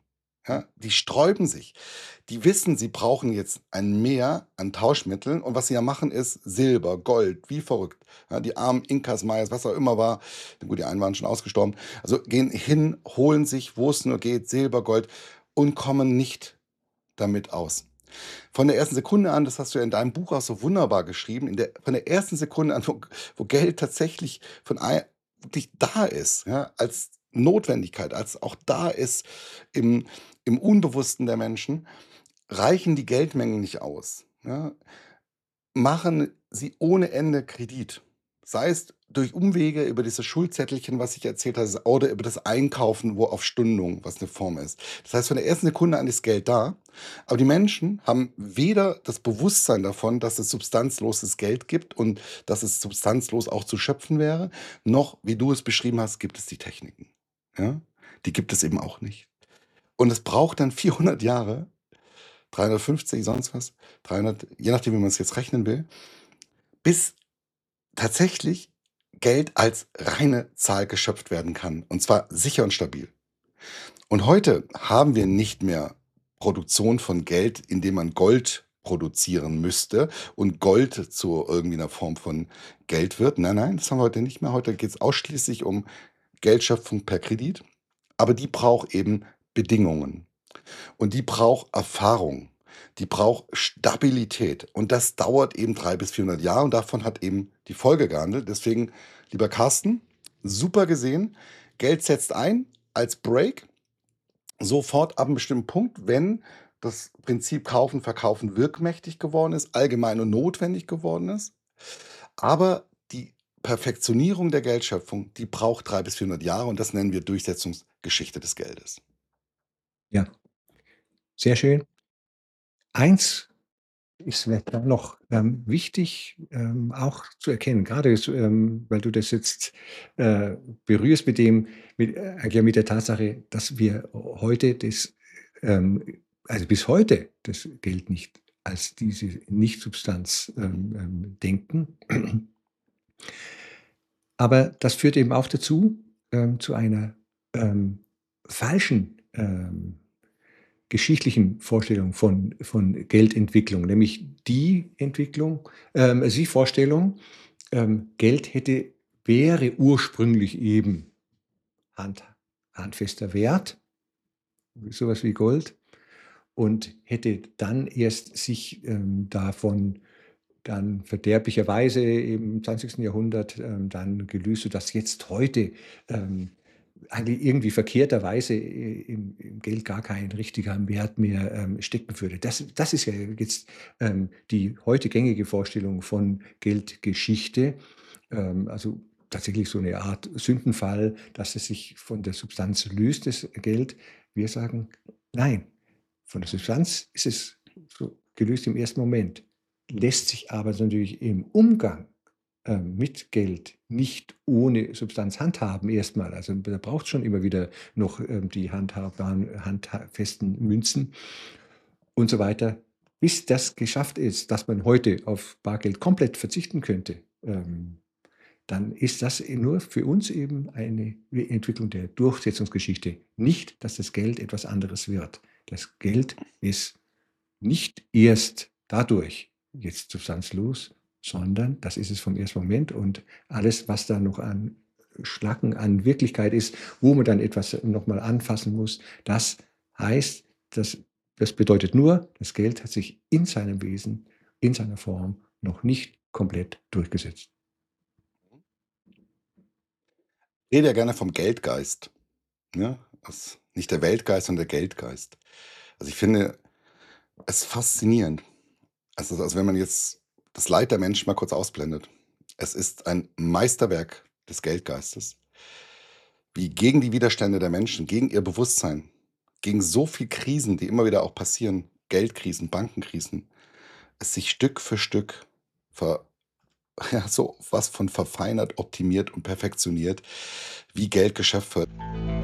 Ja, die sträuben sich. Die wissen, sie brauchen jetzt ein Mehr an Tauschmitteln und was sie ja machen, ist Silber, Gold, wie verrückt. Ja, die armen Inkas, Mayas, was auch immer war, gut, die einen waren schon ausgestorben, also gehen hin, holen sich, wo es nur geht, Silber, Gold und kommen nicht damit aus. Von der ersten Sekunde an, das hast du ja in deinem Buch auch so wunderbar geschrieben, in der, von der ersten Sekunde an, wo, wo Geld tatsächlich von ein, wirklich da ist, ja, als Notwendigkeit, als auch da ist im, im Unbewussten der Menschen, reichen die Geldmengen nicht aus. Ja, machen sie ohne Ende Kredit. Sei es durch Umwege über diese Schuldzettelchen, was ich erzählt habe, oder über das Einkaufen, wo auf Stundung, was eine Form ist. Das heißt, von der ersten Sekunde an ist Geld da, aber die Menschen haben weder das Bewusstsein davon, dass es substanzloses Geld gibt und dass es substanzlos auch zu schöpfen wäre, noch, wie du es beschrieben hast, gibt es die Techniken. Ja? Die gibt es eben auch nicht. Und es braucht dann vierhundert Jahre, dreihundertfünfzig, sonst was, dreihundert, je nachdem, wie man es jetzt rechnen will, bis tatsächlich Geld als reine Zahl geschöpft werden kann. Und zwar sicher und stabil. Und heute haben wir nicht mehr Produktion von Geld, indem man Gold produzieren müsste und Gold zu irgendwie einer Form von Geld wird. Nein, nein, das haben wir heute nicht mehr. Heute geht es ausschließlich um Geldschöpfung per Kredit. Aber die braucht eben Bedingungen. Und die braucht Erfahrung. Die braucht Stabilität. Und das dauert eben dreihundert bis vierhundert Jahre. Und davon hat eben die Folge gehandelt. Deswegen, lieber Carsten, super gesehen. Geld setzt ein als Break. Sofort ab einem bestimmten Punkt, wenn das Prinzip Kaufen, Verkaufen wirkmächtig geworden ist, allgemein und notwendig geworden ist. Aber die Perfektionierung der Geldschöpfung, die braucht dreihundert bis vierhundert Jahre. Und das nennen wir Durchsetzungsgeschichte des Geldes. Ja, sehr schön. Eins ist mir da noch, ähm, wichtig, ähm, auch zu erkennen, gerade so, ähm, weil du das jetzt, äh, berührst mit dem mit äh, eigentlich mit der Tatsache, dass wir heute das, ähm also bis heute das Geld nicht als diese Nicht-Substanz, ähm, ähm, denken. Aber das führt eben auch dazu, ähm, zu einer, ähm, falschen, ähm geschichtlichen Vorstellung von von Geldentwicklung, nämlich die Entwicklung ähm, also die Vorstellung, ähm, Geld hätte wäre ursprünglich eben hand handfester Wert, sowas wie Gold, und hätte dann erst sich, ähm, davon dann verderblicherweise im zwanzigsten. Jahrhundert, ähm, dann gelöst, sodass jetzt heute, ähm, eigentlich irgendwie verkehrterweise äh, im im Geld gar kein richtiger Wert mehr, ähm, stecken würde. Das das ist ja jetzt, ähm, die heute gängige Vorstellung von Geldgeschichte. Ähm, also tatsächlich so eine Art Sündenfall, dass es sich von der Substanz löst, das Geld. Wir sagen: „Nein, von der Substanz ist es so gelöst im ersten Moment, lässt sich aber natürlich im Umgang ähm, mit Geld nicht ohne Substanz handhaben erstmal. Also, da braucht's schon immer wieder noch, ähm, die handhabbaren handfesten Münzen und so weiter. Bis das geschafft ist, dass man heute auf Bargeld komplett verzichten könnte, ähm, dann ist das e nur für uns eben eine E Entwicklung der Durchsetzungsgeschichte. Nicht, dass das Geld etwas anderes wird. Das Geld ist nicht erst dadurch jetzt substanzlos, sondern das ist es vom ersten Moment, und alles, was da noch an Schlacken, an Wirklichkeit ist, wo man dann etwas noch mal anfassen muss, das heißt, das das bedeutet nur, das Geld hat sich in seinem Wesen, in seiner Form noch nicht komplett durchgesetzt. Ich rede ja gerne vom Geldgeist, ne? Das nicht der Weltgeist, sondern der Geldgeist. Also, ich finde es faszinierend. Also also, wenn man jetzt das Leid der Menschen mal kurz ausblendet. Es ist ein Meisterwerk des Geldgeistes, wie gegen die Widerstände der Menschen, gegen ihr Bewusstsein, gegen so viel Krisen, die immer wieder auch passieren, Geldkrisen, Bankenkrisen, es sich Stück für Stück ver ja, so was von verfeinert, optimiert und perfektioniert, wie Geld geschöpft wird.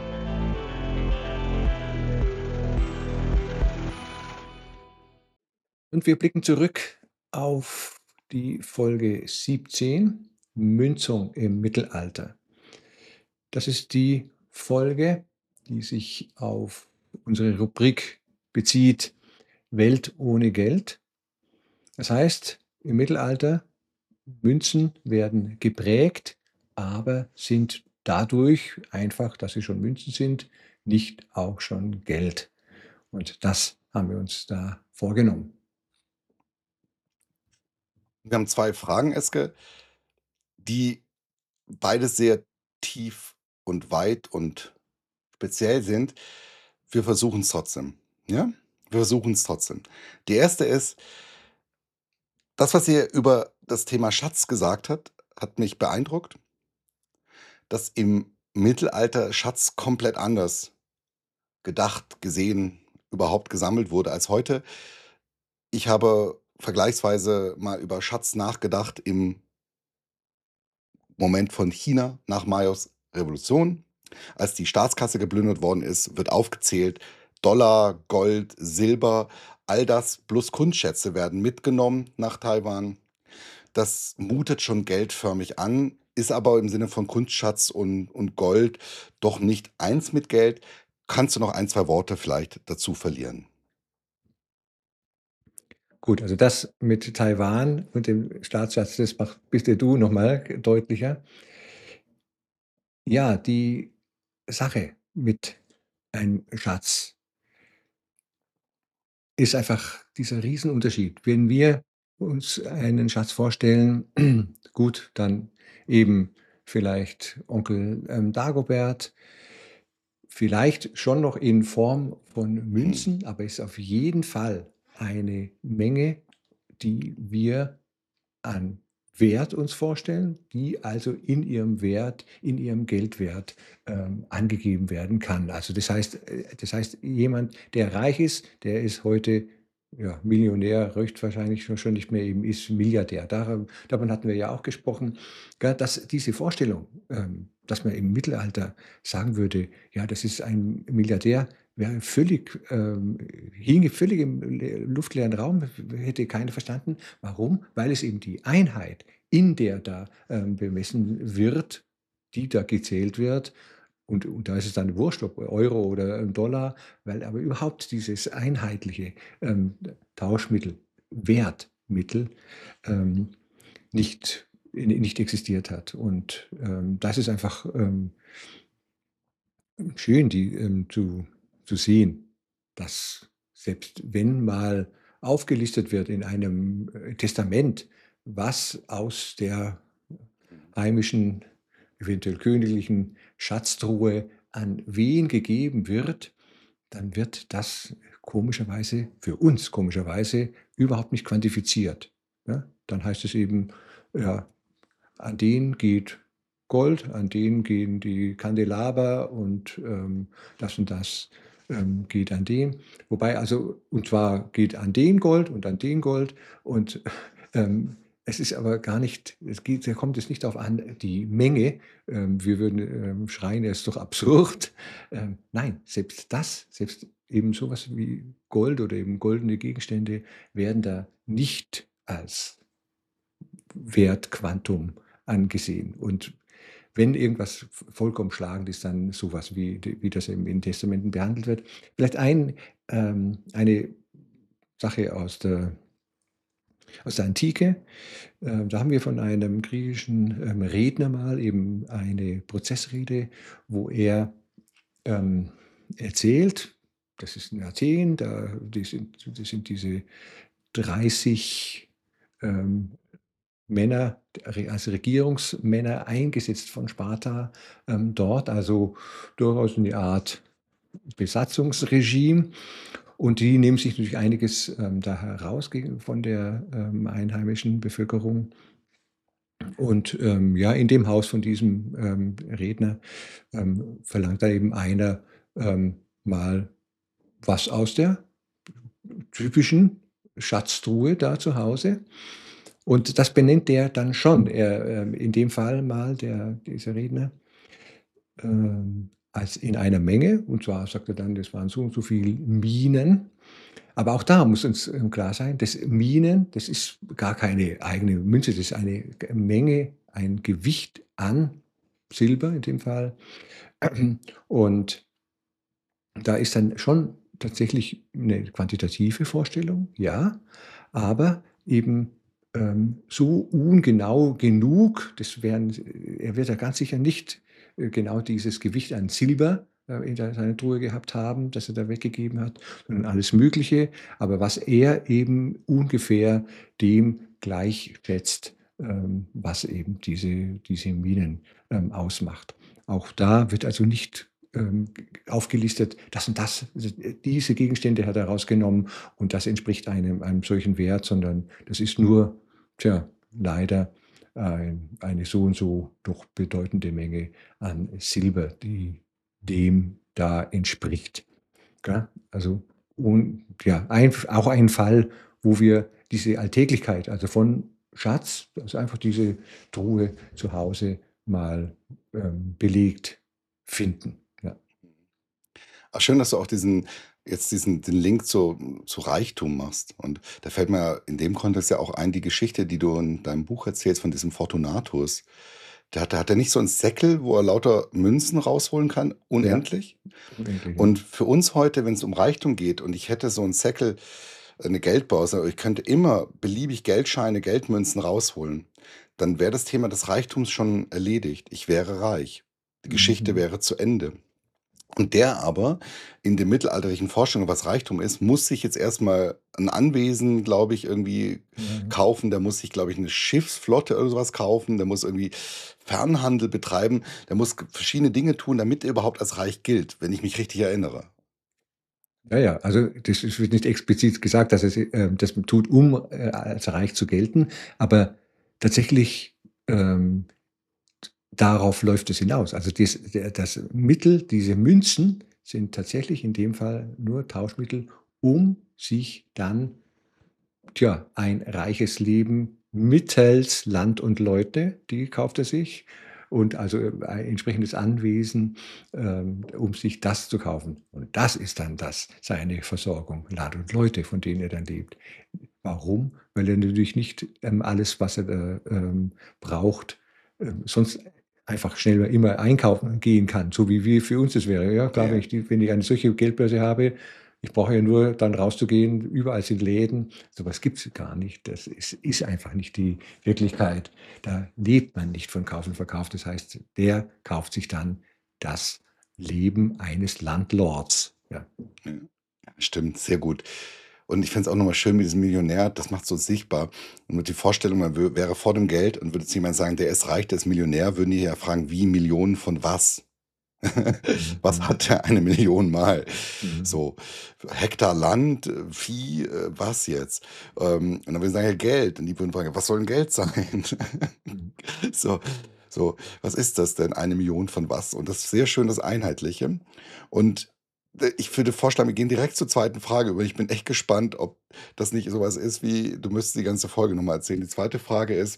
Und wir blicken zurück auf die Folge siebzehn, Münzung im Mittelalter. Das ist die Folge, die sich auf unsere Rubrik bezieht Welt ohne Geld. Das heißt, im Mittelalter, Münzen werden geprägt, aber sind dadurch einfach, dass sie schon Münzen sind, nicht auch schon Geld. Und das haben wir uns da vorgenommen. Wir haben zwei Fragen, Eske, die beide sehr tief und weit und speziell sind. Wir versuchen es trotzdem, ja? Wir versuchen es trotzdem. Die erste ist, das, was ihr über das Thema Schatz gesagt hat, hat mich beeindruckt, dass im Mittelalter Schatz komplett anders gedacht, gesehen, überhaupt gesammelt wurde als heute. Ich habe vergleichsweise mal über Schatz nachgedacht im Moment von China nach Majos Revolution. Als die Staatskasse geplündert worden ist, wird aufgezählt, Dollar, Gold, Silber, all das plus Kunstschätze werden mitgenommen nach Taiwan. Das mutet schon geldförmig an, ist aber im Sinne von Kunstschatz und, und Gold doch nicht eins mit Geld. Kannst du noch ein, zwei Worte vielleicht dazu verlieren? Gut, also das mit Taiwan und dem Staatsschatz, das mach bitte du noch mal deutlicher. Ja, die Sache mit einem Schatz ist einfach dieser Riesenunterschied. Wenn wir uns einen Schatz vorstellen, gut, dann eben vielleicht Onkel, ähm, Dagobert, vielleicht schon noch in Form von Hm. Münzen, aber ist auf jeden Fall eine Menge, die wir an Wert uns vorstellen, die also in ihrem Wert, in ihrem Geldwert, ähm, angegeben werden kann. Also das heißt äh, das heißt, jemand, der reich ist, der ist heute, ja, Millionär, höchstwahrscheinlich schon schon nicht mehr, eben ist Milliardär. Daran davon hatten wir ja auch gesprochen, gell, dass diese Vorstellung, ähm, dass man im Mittelalter sagen würde: „Ja, das ist ein Milliardär“, wäre völlig, ähm hinge völlig im le luftleeren Raum, hätte keiner verstanden. Warum? Weil es eben die Einheit, in der da, ähm, bemessen wird, die da gezählt wird, und und da ist es dann wurscht, ob Euro oder, ähm, Dollar, weil aber überhaupt dieses einheitliche, ähm, Tauschmittel, Wertmittel, ähm, nicht nicht existiert hat. Und, ähm, das ist einfach, ähm schön, die, ähm, zu zu sehen, dass selbst wenn mal aufgelistet wird in einem, äh, Testament, was aus der heimischen, eventuell königlichen Schatztruhe an wen gegeben wird, dann wird das komischerweise für uns komischerweise überhaupt nicht quantifiziert, ja? Dann heißt es eben, ja, an den geht Gold, an den gehen die Kandelaber und, ähm, das und das, ähm, geht an den. Wobei also und zwar geht an den Gold und an den Gold und, ähm, es ist aber gar nicht es geht da kommt es nicht darauf an, die Menge, ähm, wir würden, ähm, schreien: „Es ist doch absurd.“ Ähm, nein, selbst das, selbst eben so was wie Gold oder eben goldene Gegenstände werden da nicht als Wertquantum angesehen. Und wenn irgendwas v vollkommen schlagend ist, dann so was wie d wie das eben in Testamenten behandelt wird. Vielleicht ein ähm, eine Sache aus der aus der Antike. Ähm, da haben wir von einem griechischen, ähm, Redner mal eben eine Prozessrede, wo er, ähm, erzählt, das ist in Athen, da die sind das sind diese dreißig, ähm, Männer re als Regierungsmänner eingesetzt von Sparta, ähm, dort, also durchaus 'ne Art Besatzungsregime. Und die nehmen sich natürlich einiges, ähm, da heraus gegen von der, ähm, einheimischen Bevölkerung. Und, ähm, ja, in dem Haus von diesem, ähm, Redner, ähm, verlangt da eben einer, ähm, mal was aus der typischen Schatztruhe da zu Hause. Und das benennt der dann schon. Er, ähm in dem Fall mal der dieser Redner, ähm, als in einer Menge, und zwar sagt er dann, das waren so und so viel Minen. Aber auch da muss uns, ähm, klar sein, das Minen, das ist gar keine eigene Münze, das ist eine g Menge, ein Gewicht an Silber in dem Fall. Und Da ist dann schon tatsächlich 'ne quantitative Vorstellung, ja, aber eben, ähm, so ungenau genug, das wären er wird ja ganz sicher nicht, äh, genau dieses Gewicht an Silber, äh, in der seiner Truhe gehabt haben, das er da weggegeben hat, sondern alles Mögliche, aber was er eben ungefähr dem gleichschätzt, ähm, was eben diese diese Minen, ähm, ausmacht. Auch da wird also nicht, ähm, aufgelistet, das und das, äh, diese Gegenstände hat er rausgenommen und das entspricht einem einem solchen Wert, sondern das ist nur, tja, leider ein eine so und so doch bedeutende Menge an Silber, die dem da entspricht, gell? Also, und ja, ein auch ein Fall, wo wir diese Alltäglichkeit, also von Schatz, also einfach diese Truhe zu Hause mal, ähm, belegt finden, ja. Ach, schön, dass du auch diesen jetzt diesen den Link zu zu Reichtum machst. Und da fällt mir in dem Kontext ja auch ein, die Geschichte, die du in deinem Buch erzählst von diesem Fortunatus. Der hat der hat der nicht so 'n Säckel, wo er lauter Münzen rausholen kann, Ja, unendlich? unendlich, ja. Und für uns heute, wenn's um Reichtum geht und ich hätte so 'n Säckel, äh, 'ne Geldbörse, ich könnte immer beliebig Geldscheine, Geldmünzen rausholen, dann wäre das Thema des Reichtums schon erledigt. Ich wäre reich. Die Mhm, Geschichte mhm. wäre zu Ende. Und der aber in den mittelalterlichen Vorstellungen, was Reichtum ist, muss sich jetzt erst mal 'n Anwesen, glaube ich, irgendwie Ja, ja. kaufen. Der muss sich, glaube ich, 'ne Schiffsflotte oder so was kaufen. Der muss irgendwie Fernhandel betreiben. Der muss g verschiedene Dinge tun, damit er überhaupt als reich gilt, wenn ich mich richtig erinnere. Ja, ja, also das es wird nicht explizit gesagt, dass er si ähm, das tut, um, äh, als reich zu gelten, aber tatsächlich, ähm, darauf läuft es hinaus. Also das der das Mittel, diese Münzen sind tatsächlich in dem Fall nur Tauschmittel, um sich dann, tja, ein reiches Leben mittels Land und Leute, die kauft er sich und also ein entsprechendes Anwesen, ähm, um sich das zu kaufen. Und das ist dann das seine Versorgung, Land und Leute, von denen er dann lebt. Warum? Weil er natürlich nicht, ähm, alles, was er da, ähm, braucht, ähm, sonst einfach schnell mal immer einkaufen gehen kann, so wie wir für uns das wäre. Ja klar, wenn Ja. ich die wenn ich eine solche Geldbörse habe, ich brauche ja nur dann rauszugehen, überall sind Läden. So was gibt's gar nicht. Das ist ist einfach nicht die Wirklichkeit. Da lebt man nicht von Kauf und Verkauf. Das heißt, der kauft sich dann das Leben eines Landlords, ja. Ja, stimmt, sehr gut. Und ich fände es auch noch mal schön mit diesem Millionär, das macht's so sichtbar. Und mit die Vorstellung, man wö wäre vor dem Geld und würde zu jemand sagen: „Der ist reich, der ist Millionär“, würden die ja fragen: „Wie Millionen von was?“ Mhm, Was mhm. hat der eine Million mal? Mhm. So, Hektar Land, äh, Vieh, äh, was jetzt? Ähm, und dann würden sie sagen: „Ja, Geld.“ Und die würden fragen: „Was soll 'n Geld sein?“ Mhm. So so, was ist das denn, eine Million von was? Und das ist sehr schön, das Einheitliche. Und, äh, ich würde vorschlagen, wir gehen direkt zur zweiten Frage über. Ich bin echt gespannt, ob das nicht so was ist wie, du müsstest die ganze Folge noch mal erzählen. Die zweite Frage ist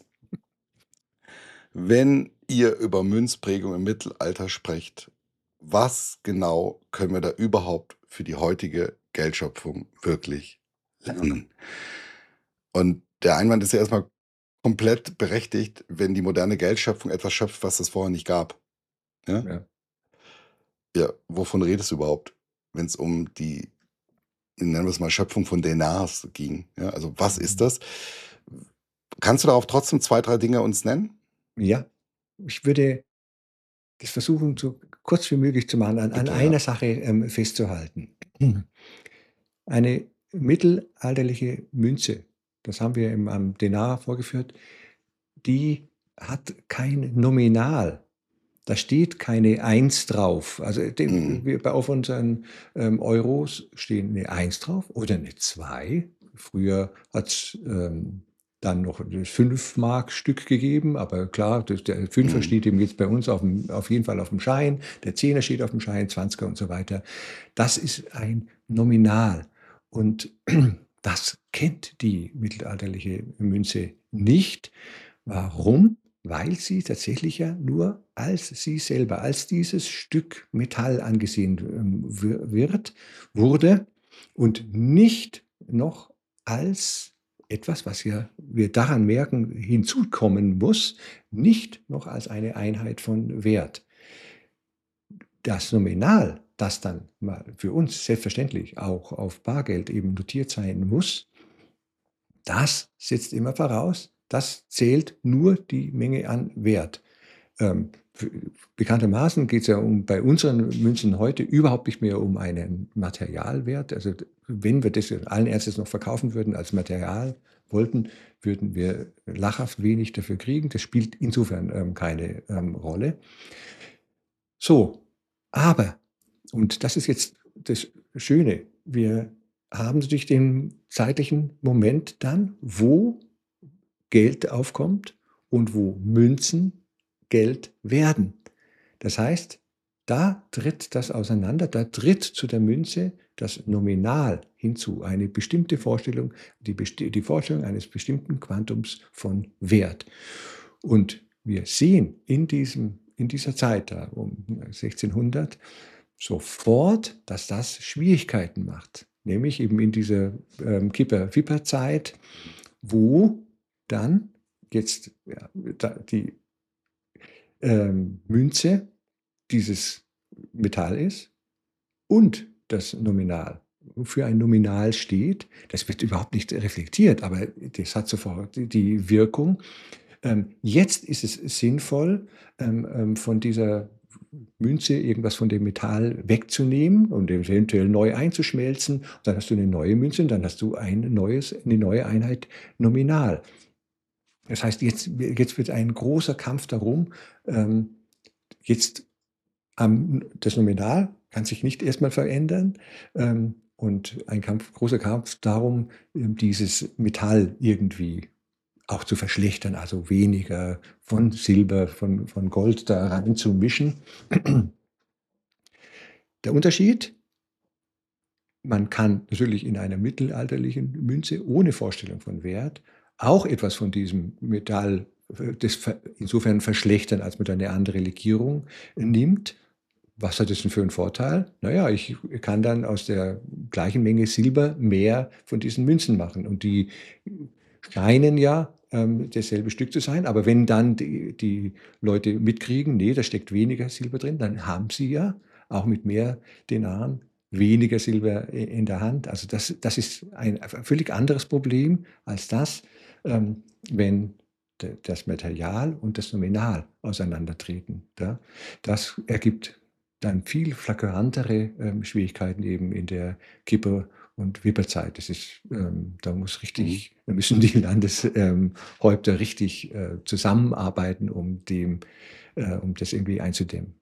wenn ihr über Münzprägung im Mittelalter sprecht, was genau können wir da überhaupt für die heutige Geldschöpfung wirklich lernen? Und der Einwand ist ja erst mal komplett berechtigt, wenn die moderne Geldschöpfung etwas schöpft, was es vorher nicht gab, ja? Ja. Ja, wovon redest du überhaupt, wenn's um die, nennen wir's mal, Schöpfung von Denars ging, ja? Also, was ist Mhm. das? Kannst du darauf trotzdem zwei, drei Dinge uns nennen? Ja, ich würde das versuchen, so kurz wie möglich zu machen, an an Bitte, ja. einer Sache, ähm, festzuhalten. Eine mittelalterliche Münze, das haben wir im am Denar vorgeführt, die hat kein Nominal. Da steht keine eins drauf. Also, Mhm. den wir auf unseren, ähm, Euros stehen 'ne eins drauf oder 'ne zwei. Früher hat's, ähm, dann noch das Fünf-Mark-Stück gegeben, aber klar, das der Fünfer Mhm. steht eben jetzt bei uns auf'm auf jeden Fall auf'm Schein, der Zehner steht auf'm Schein, Zwanziger und so weiter. Das ist ein Nominal und das kennt die mittelalterliche Münze nicht. Warum? Weil sie tatsächlich ja nur als sie selber, als dieses Stück Metall angesehen, ähm, wi wird wurde und nicht noch als etwas, was ja wir daran merken, hinzukommen muss, nicht noch als eine Einheit von Wert. Das Nominal das dann mal für uns selbstverständlich auch auf Bargeld eben notiert sein muss, das setzt immer voraus, das zählt nur die Menge an Wert. Ähm, f bekanntermaßen geht's ja um bei unseren Münzen heute überhaupt nicht mehr um einen Materialwert. Also, d wenn wir das jetzt allen Ernstes noch verkaufen würden als Material wollten, würden wir lachhaft wenig dafür kriegen. Das spielt insofern, ähm, keine, ähm, Rolle. So, aber und das ist jetzt das Schöne, wir haben natürlich den zeitlichen Moment dann, wo Geld aufkommt und wo Münzen Geld werden. Das heißt, da tritt das auseinander, da tritt zu der Münze das Nominal hinzu, eine bestimmte Vorstellung, die besti die Vorstellung eines bestimmten Quantums von Wert. Und wir sehen in diesem in dieser Zeit da um sechzehnhundert sofort, dass das Schwierigkeiten macht, nämlich eben in dieser, ähm, Kipper-Wipper-Zeit, wo dann jetzt, ja, da die ähm, Münze dieses Metall ist und das Nominal. Wofür ein Nominal steht, das wird überhaupt nicht reflektiert, aber das hat sofort die die Wirkung. Ähm, jetzt ist es sinnvoll, ähm, ähm, von dieser Münze irgendwas von dem Metall wegzunehmen und eventuell neu einzuschmelzen. Dann hast du eine neue Münze und dann hast du ein neues eine neue Einheit Nominal. Das heißt, jetzt jetzt wird ein großer Kampf darum, ähm, jetzt am das Nominal kann sich nicht erst mal verändern, ähm, und ein Kampf großer Kampf darum, ähm, dieses Metall irgendwie auch zu verschlechtern, also weniger von Silber, von von Gold da reinzumischen. Der Unterschied man kann natürlich in einer mittelalterlichen Münze ohne Vorstellung von Wert auch etwas von diesem Metall, äh, das ver insofern verschlechtern, als man da 'ne andere Legierung nimmt. Was hat das denn für 'n Vorteil? Na ja, ich kann dann aus der gleichen Menge Silber mehr von diesen Münzen machen und die scheinen ja, ähm, dasselbe Stück zu sein, aber wenn dann die die Leute mitkriegen: „Ne, da steckt weniger Silber drin“, dann haben sie ja auch mit mehr Denaren weniger Silber i in der Hand. Also, das das ist ein v völlig anderes Problem als das, ähm, wenn d das Material und das Nominal auseinandertreten, ja? Das ergibt dann viel flagrantere, ähm, Schwierigkeiten eben in der Kipper und Wipperzeit. Das ist, ähm da muss Mhm. richtig da müssen die Landes ähm, Häupter richtig, äh, zusammenarbeiten, um dem äh, um das irgendwie einzudämmen.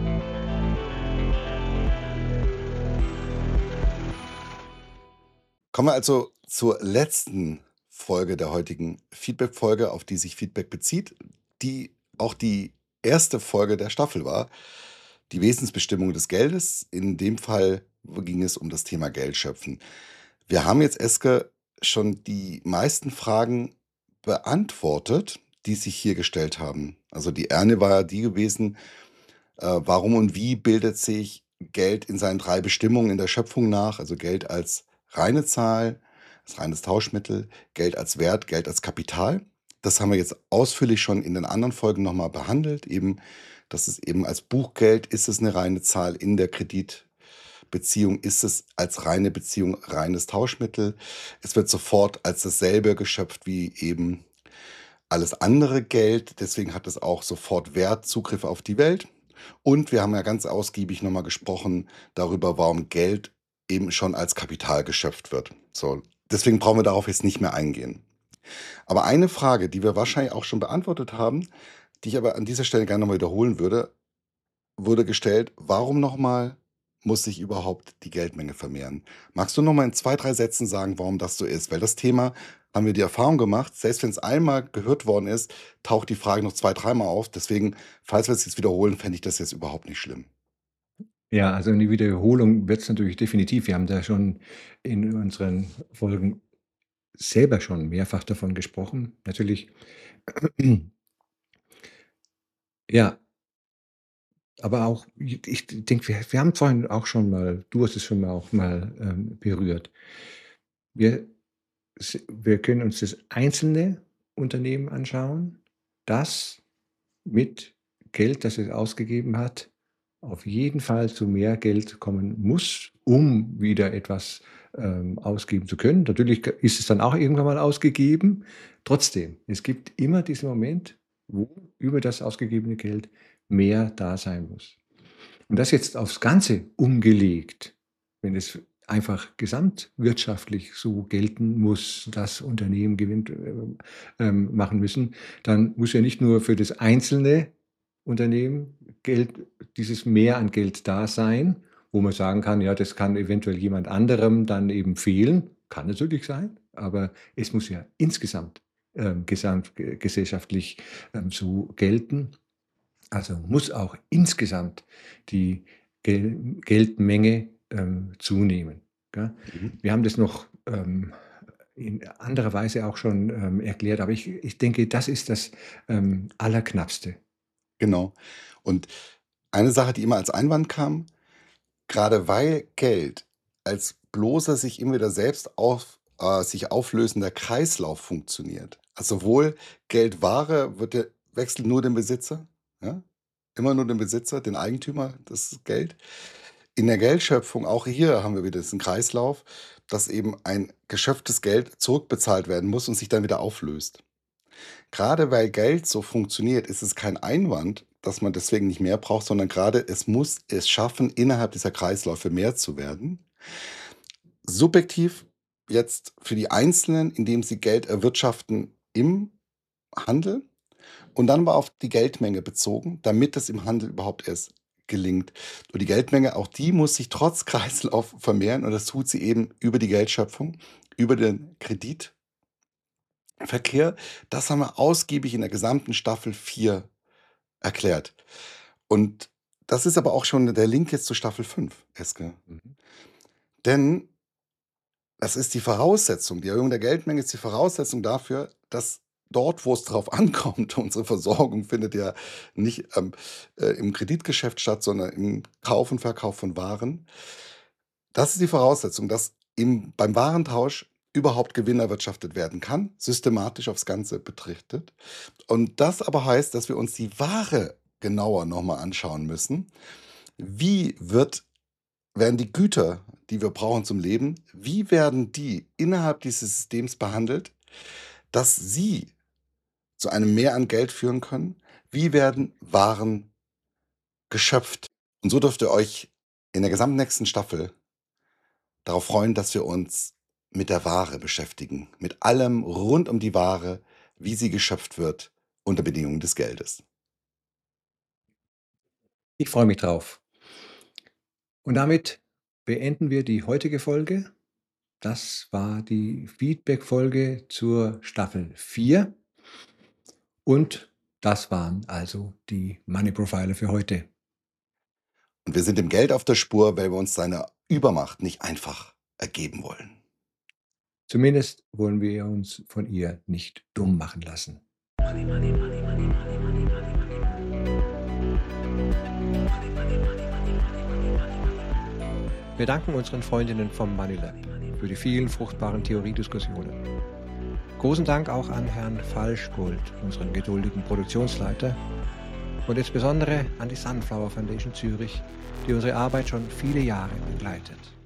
Kommen wir also zur letzten Folge der heutigen Feedback-Folge, auf die sich Feedback bezieht, die auch die erste Folge der Staffel war. Die Wesensbestimmung des Geldes. In dem Fall w ging es um das Thema Geld schöpfen. Wir haben jetzt, Eske, schon die meisten Fragen beantwortet, die sich hier gestellt haben. Also, die eine war ja die gewesen, äh, warum und wie bildet sich Geld in seinen drei Bestimmungen in der Schöpfung nach? Also, Geld als reine Zahl, als reines Tauschmittel, Geld als Wert, Geld als Kapital. Das haben wir jetzt ausführlich schon in den anderen Folgen noch mal behandelt, eben, dass es eben als Buchgeld ist es 'ne reine Zahl, in der Kreditbeziehung ist es als reine Beziehung reines Tauschmittel. Es wird sofort als dasselbe geschöpft wie eben alles andere Geld, deswegen hat es auch sofort Wert, Zugriff auf die Welt. Und wir haben ja ganz ausgiebig noch mal gesprochen darüber, warum Geld eben schon als Kapital geschöpft wird. So, deswegen brauchen wir darauf jetzt nicht mehr eingehen. Aber eine Frage, die wir wahrscheinlich auch schon beantwortet haben, die ich aber an dieser Stelle gerne noch mal wiederholen würde, wurde gestellt: „Warum noch mal muss sich überhaupt die Geldmenge vermehren?“ Magst du noch mal in zwei, drei Sätzen sagen, warum das so ist? Weil das Thema haben wir die Erfahrung gemacht, selbst wenn's einmal gehört worden ist, taucht die Frage noch zwei dreimal auf. Deswegen, falls wir es jetzt wiederholen, fände ich das jetzt überhaupt nicht schlimm. Ja, also 'ne Wiederholung wird's natürlich definitiv. Wir haben da schon in unseren Folgen selber schon mehrfach davon gesprochen, natürlich. Ja. Aber auch, i ich denke, wir wir haben vorhin auch schon mal du hast es schon mal auch mal, ähm, berührt. Wir s wir können uns das einzelne Unternehmen anschauen, das mit Geld, das es ausgegeben hat, auf jeden Fall zu mehr Geld kommen muss, um wieder etwas, ähm, ausgeben zu können. Natürlich k ist es dann auch irgendwann mal ausgegeben. Trotzdem, es gibt immer diesen Moment, wo über das ausgegebene Geld mehr da sein muss. Und das jetzt aufs Ganze umgelegt, wenn es einfach gesamtwirtschaftlich so gelten muss, dass Unternehmen Gewinn, ähm, ähm, machen müssen, dann muss ja nicht nur für das einzelne Unternehmen Geld dieses Mehr an Geld da sein, wo man sagen kann, ja, das kann eventuell jemand anderem dann eben fehlen. Kann natürlich sein, aber es muss ja insgesamt, ähm, gesamt ge gesellschaftlich, ähm, so gelten. Also muss auch insgesamt die Gel Geldmenge, ähm, zunehmen, gell? Mhm. Wir haben das noch, ähm, in anderer Weise auch schon, ähm, erklärt, aber ich ich denke, das ist das, ähm, Allerknappste. Genau. Und eine Sache, die immer als Einwand kam, gerade weil Geld als bloßer sich immer wieder selbst auf äh, sich auflösender Kreislauf funktioniert. Also sowohl Geld, Ware wird ja wechselt nur den Besitzer, ja? Immer nur den Besitzer, den Eigentümer, das Geld. In der Geldschöpfung, auch hier haben wir wieder diesen Kreislauf, dass eben ein geschöpftes Geld zurückbezahlt werden muss und sich dann wieder auflöst. Gerade weil Geld so funktioniert, ist es kein Einwand, dass man deswegen nicht mehr braucht, sondern gerade es muss es schaffen, innerhalb dieser Kreisläufe mehr zu werden. Subjektiv jetzt für die Einzelnen, indem sie Geld erwirtschaften im Handel und dann aber auf die Geldmenge bezogen, damit es im Handel überhaupt erst gelingt. Und die Geldmenge, auch die muss sich trotz Kreislauf vermehren und das tut sie eben über die Geldschöpfung, über den Kreditverkehr. Das haben wir ausgiebig in der gesamten Staffel vier erklärt. Und das ist aber auch schon der Link jetzt zu Staffel fünf, Eske. Mhm. Denn das ist die Voraussetzung. Die Erhöhung der Geldmenge ist die Voraussetzung dafür, dass dort, wo es drauf ankommt, unsere Versorgung findet ja nicht, ähm, äh, im Kreditgeschäft statt, sondern im Kauf und Verkauf von Waren. Das ist die Voraussetzung, dass im beim Warentausch überhaupt Gewinn erwirtschaftet werden kann, systematisch aufs Ganze betrachtet. Und das aber heißt, dass wir uns die Ware genauer noch mal anschauen müssen. Wie wird werden die Güter, die wir brauchen zum Leben, wie werden die innerhalb dieses Systems behandelt, dass sie zu einem Mehr an Geld führen können? Wie werden Waren geschöpft? Und so dürft ihr euch in der gesamten nächsten Staffel darauf freuen, dass wir uns mit der Ware beschäftigen, mit allem rund um die Ware, wie sie geschöpft wird unter Bedingungen des Geldes. Ich freue mich drauf. Und damit beenden wir die heutige Folge. Das war die Feedback-Folge zur Staffel vier. Und das waren also die Money Profiler für heute. Und wir sind dem Geld auf der Spur, weil wir uns seine Übermacht nicht einfach ergeben wollen. Zumindest wollen wir uns von ihr nicht dumm machen lassen. Wir danken unseren Freundinnen vom Money Lab für die vielen fruchtbaren Theoriediskussionen. Großen Dank auch an Herrn Falschgold, unseren geduldigen Produktionsleiter, und insbesondere an die Sunflower Foundation Zürich, die unsere Arbeit schon viele Jahre begleitet.